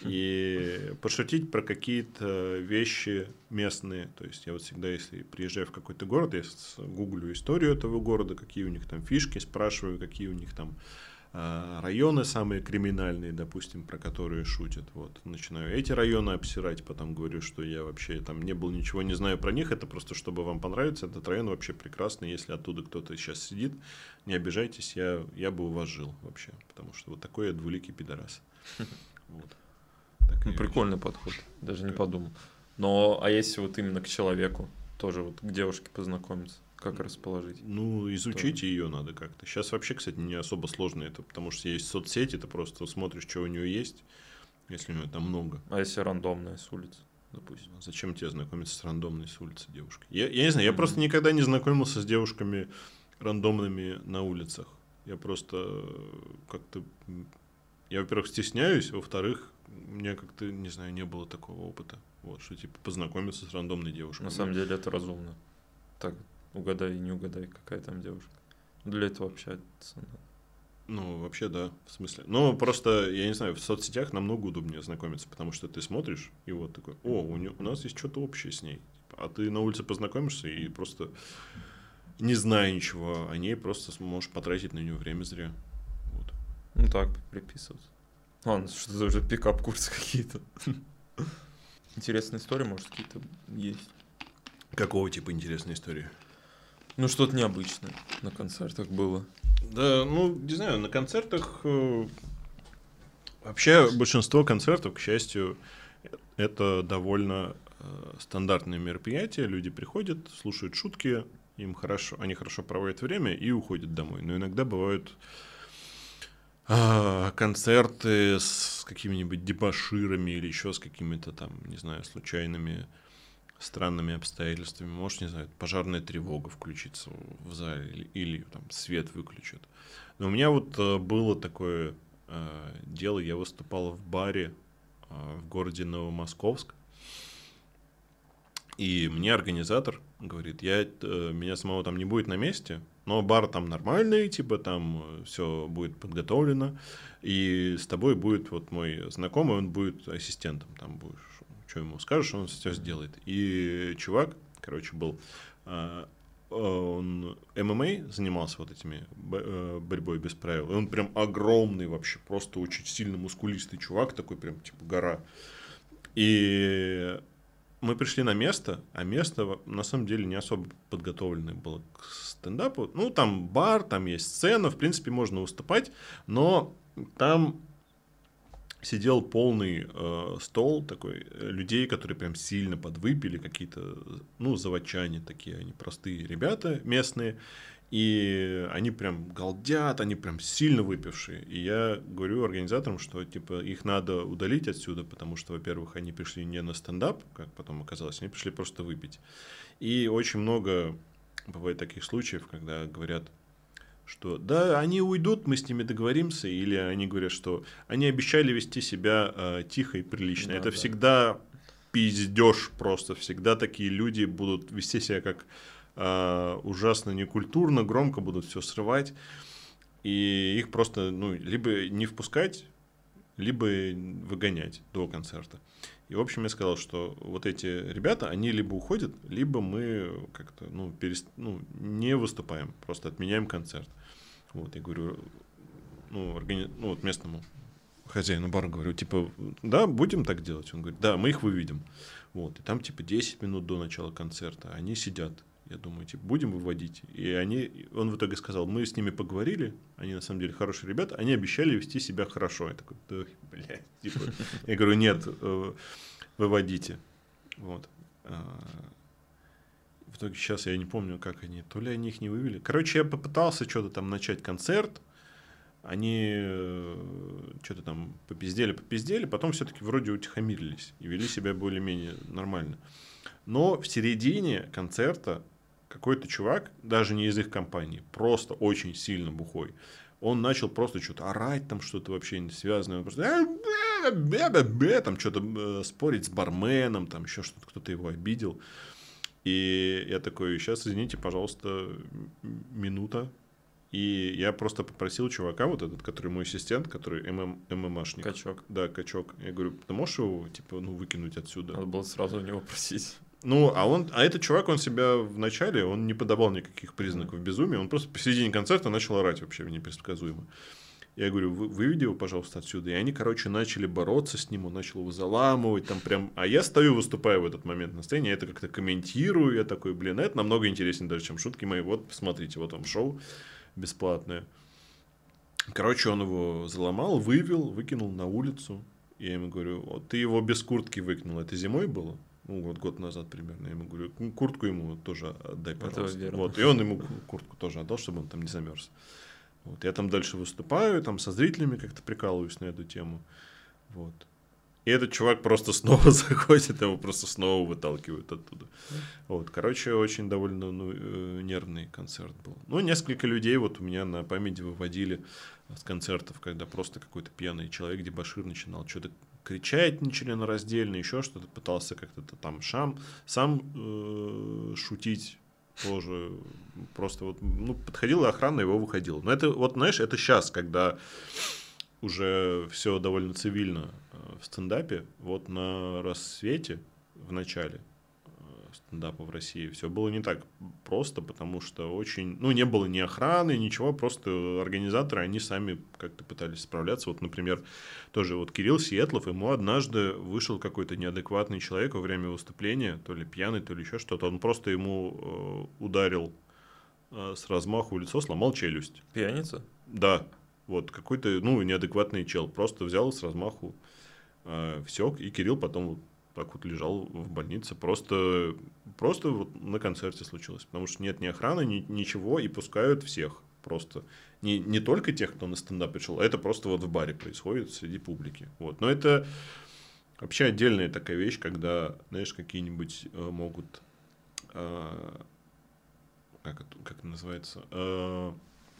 И пошутить про какие-то вещи местные. То есть я вот всегда, если приезжаю в какой-то город, я с- гуглю историю этого города, какие у них там фишки, спрашиваю, какие у них там а, районы самые криминальные, допустим, про которые шутят. Вот. Начинаю эти районы обсирать, потом говорю, что я вообще там не был, ничего не знаю про них. Это просто чтобы вам понравится. Этот район вообще прекрасный. Если оттуда кто-то сейчас сидит, не обижайтесь, я, я бы у вас жил вообще. Потому что вот такой я двуликий пидорас. Вот. Такая Ну, вещь. прикольный подход, даже не Как? подумал. Но, а если вот именно к человеку, тоже вот к девушке познакомиться, как расположить? Ну, изучить ее надо как-то. Сейчас вообще, кстати, не особо сложно это, потому что есть соцсети, ты просто смотришь, что у нее есть, если у нее там много. А если рандомная с улицы, допустим? Зачем тебе знакомиться с рандомной с улицы девушкой? Я, я не знаю, я Мгм. просто никогда не знакомился с девушками рандомными на улицах. Я просто э, как-то... м, Я, во-первых, стесняюсь, во-вторых, у меня как-то, не знаю, не было такого опыта. Вот, что типа познакомиться с рандомной девушкой. На самом деле это разумно. Так, угадай и не угадай, какая там девушка. Для этого общаться надо. Ну, вообще, да, в смысле. Ну, просто, я не знаю, в соцсетях намного удобнее знакомиться, потому что ты смотришь, и вот такой: о, у, нее, у нас есть что-то общее с ней. А ты на улице познакомишься и просто, не зная ничего о ней, просто сможешь потратить на нее время зря. Вот. Ну так, приписываться. Ладно, что-то уже пикап-курсы какие-то. Интересные истории, может, какие-то есть. Какого типа интересной истории? Ну, что-то необычное на концертах было. Да, ну, не знаю, на концертах... э, Вообще, большинство концертов, к счастью, это довольно э, стандартные мероприятия. Люди приходят, слушают шутки, им хорошо, они хорошо проводят время и уходят домой. Но иногда бывают а, концерты с какими-нибудь дебоширами или еще с какими-то там, не знаю, случайными странными обстоятельствами. Может, не знаю, пожарная тревога включится в зале или, или там свет выключат. Но у меня вот э, было такое э, дело. Я выступал в баре э, в городе Новомосковск. И мне организатор говорит: я, э, меня самого там не будет на месте, но бар там нормальный, типа там все будет подготовлено, и с тобой будет вот мой знакомый, он будет ассистентом, там будешь, что ему скажешь, он все сделает. И чувак, короче, был, э, он эм эм а занимался вот этими бо- э, борьбой без правил, и он прям огромный вообще, просто очень сильно мускулистый чувак, такой прям типа гора. И мы пришли на место, а место на самом деле не особо подготовленное было к стендапу. Ну, там бар, там есть сцена, в принципе, можно выступать, но там сидел полный э, стол такой, э, людей, которые прям сильно подвыпили, какие-то, ну, заводчане такие, они простые ребята местные, и они прям галдят, они прям сильно выпившие. И я говорю организаторам, что типа их надо удалить отсюда, потому что, во-первых, они пришли не на стендап, как потом оказалось, они пришли просто выпить. И очень много бывает таких случаев, когда говорят, что да, они уйдут, мы с ними договоримся, или они говорят, что они обещали вести себя э, тихо и прилично. Да, Это да. всегда пиздеж просто, всегда такие люди будут вести себя как э, ужасно некультурно, громко будут все срывать, и их просто, ну, либо не впускать, либо выгонять до концерта. И, в общем, я сказал, что вот эти ребята, они либо уходят, либо мы как-то, ну, перест... ну, не выступаем, просто отменяем концерт. Вот, я говорю, ну, органи... ну, вот местному хозяину бара говорю, типа, да, будем так делать? Он говорит, да, мы их выведем. Вот, и там, типа, десять минут до начала концерта они сидят. Я думаю, типа, будем выводить. И они, он в итоге сказал, мы с ними поговорили, они на самом деле хорошие ребята, они обещали вести себя хорошо. Я такой, да, блядь, типа, я говорю, нет, выводите. Вот. В итоге сейчас я не помню, как они, то ли они их не вывели. Короче, я попытался что-то там начать концерт, они что-то там попиздели, попиздели, потом все-таки вроде утихомирились и вели себя более-менее нормально. Но в середине концерта какой-то чувак, даже не из их компании, просто очень сильно бухой, он начал просто что-то орать, там что-то вообще не связанное, он просто там что-то спорить с барменом, там еще что-то, кто-то его обидел. И я такой, сейчас, извините, пожалуйста, минута. И я просто попросил чувака, вот этот, который мой ассистент, который ММ, ММАшник. Качок. Да, качок. Я говорю, ты можешь его, типа, ну, выкинуть отсюда? Надо было сразу у него просить. Ну, а он, а этот чувак, он себя в начале, он не подавал никаких признаков безумия, он просто посередине концерта начал орать вообще непредсказуемо. Я говорю, вы, выведи его, пожалуйста, отсюда. И они, короче, начали бороться с ним, он начал его заламывать, там прям... А я стою, выступаю в этот момент на сцене, я это как-то комментирую, я такой, блин, это намного интереснее даже, чем шутки мои. Вот, посмотрите, вот вам шоу бесплатное. Короче, он его заломал, вывел, выкинул на улицу. Я ему говорю, вот ты его без куртки выкинул, это зимой было? Ну, вот год назад примерно. Я ему говорю, куртку ему тоже отдай, пожалуйста. Вот. И он ему куртку тоже отдал, чтобы он там не замерз. Вот. Я там дальше выступаю, там со зрителями как-то прикалываюсь на эту тему. Вот. И этот чувак просто снова заходит, его просто снова выталкивают оттуда. Вот. Короче, очень довольно ну, нервный концерт был. Ну, несколько людей вот у меня на памяти выводили с концертов, когда просто какой-то пьяный человек, дебошир, начинал что-то кричать нечленораздельно, еще что-то, пытался как-то там шам, сам э, шутить тоже. Просто вот, ну, подходила охрана, его выходила. Но это, вот, знаешь, это сейчас, когда уже все довольно цивильно в стендапе. Вот на рассвете, в начале стендапа в России, все было не так просто, потому что очень, ну, не было ни охраны, ничего, просто организаторы, они сами как-то пытались справляться. Вот, например, тоже вот Кирилл Сиэтлов, ему однажды вышел какой-то неадекватный человек во время выступления, то ли пьяный, то ли еще что-то, он просто ему э, ударил э, с размаху в лицо, сломал челюсть. Пьяница? Да, вот какой-то, ну, неадекватный чел, просто взял с размаху э, всек, и Кирилл потом вот так вот лежал в больнице, просто, просто вот на концерте случилось, потому что нет ни охраны, ни, ничего, и пускают всех просто. Не, не только тех, кто на стендап пришел, а это просто вот в баре происходит среди публики. Вот. Но это вообще отдельная такая вещь, когда, знаешь, какие-нибудь э, могут, э, как, это, как это называется, э,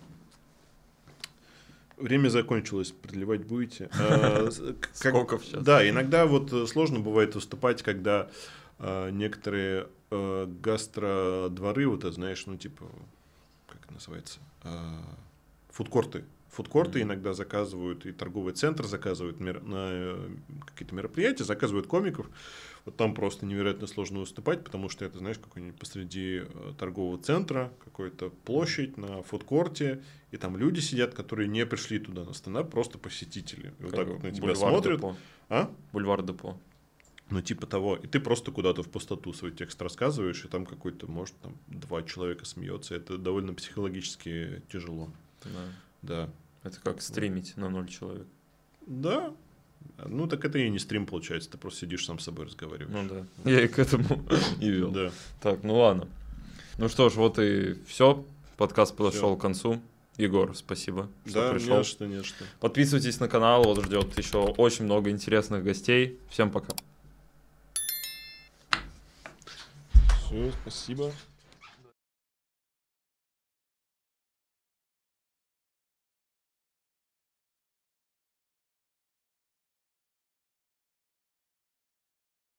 время закончилось, продлевать будете. А, Сколько сейчас? Да, иногда вот сложно бывает выступать, когда а, некоторые а, гастродворы, вот это знаешь, ну типа, как это называется, а, фудкорты. Фудкорты mm-hmm. иногда заказывают, и торговый центр заказывает мер... на какие-то мероприятия, заказывают комиков. Вот там просто невероятно сложно выступать, потому что это, знаешь, какой-нибудь посреди торгового центра, какая-то площадь на фудкорте, и там люди сидят, которые не пришли туда на стендап, просто посетители. И вот так вот на тебя Бульвар смотрят. Депо. А? Бульвар Депо. Ну, типа того. И ты просто куда-то в пустоту свой текст рассказываешь, и там какой-то, может, там два человека смеется. Это довольно психологически тяжело. Да. Да. Это как стримить на ноль человек. Да. Ну, так это и не стрим, получается. Ты просто сидишь сам с собой разговариваешь. Ну да. Я и к этому и вел. Да. Так, ну ладно. Ну что ж, вот и все. Подкаст подошел Всё. к концу. Егор, спасибо, что Да, пришел. не что, не что. Подписывайтесь на канал, вот ждет еще очень много интересных гостей. Всем пока. Все, спасибо.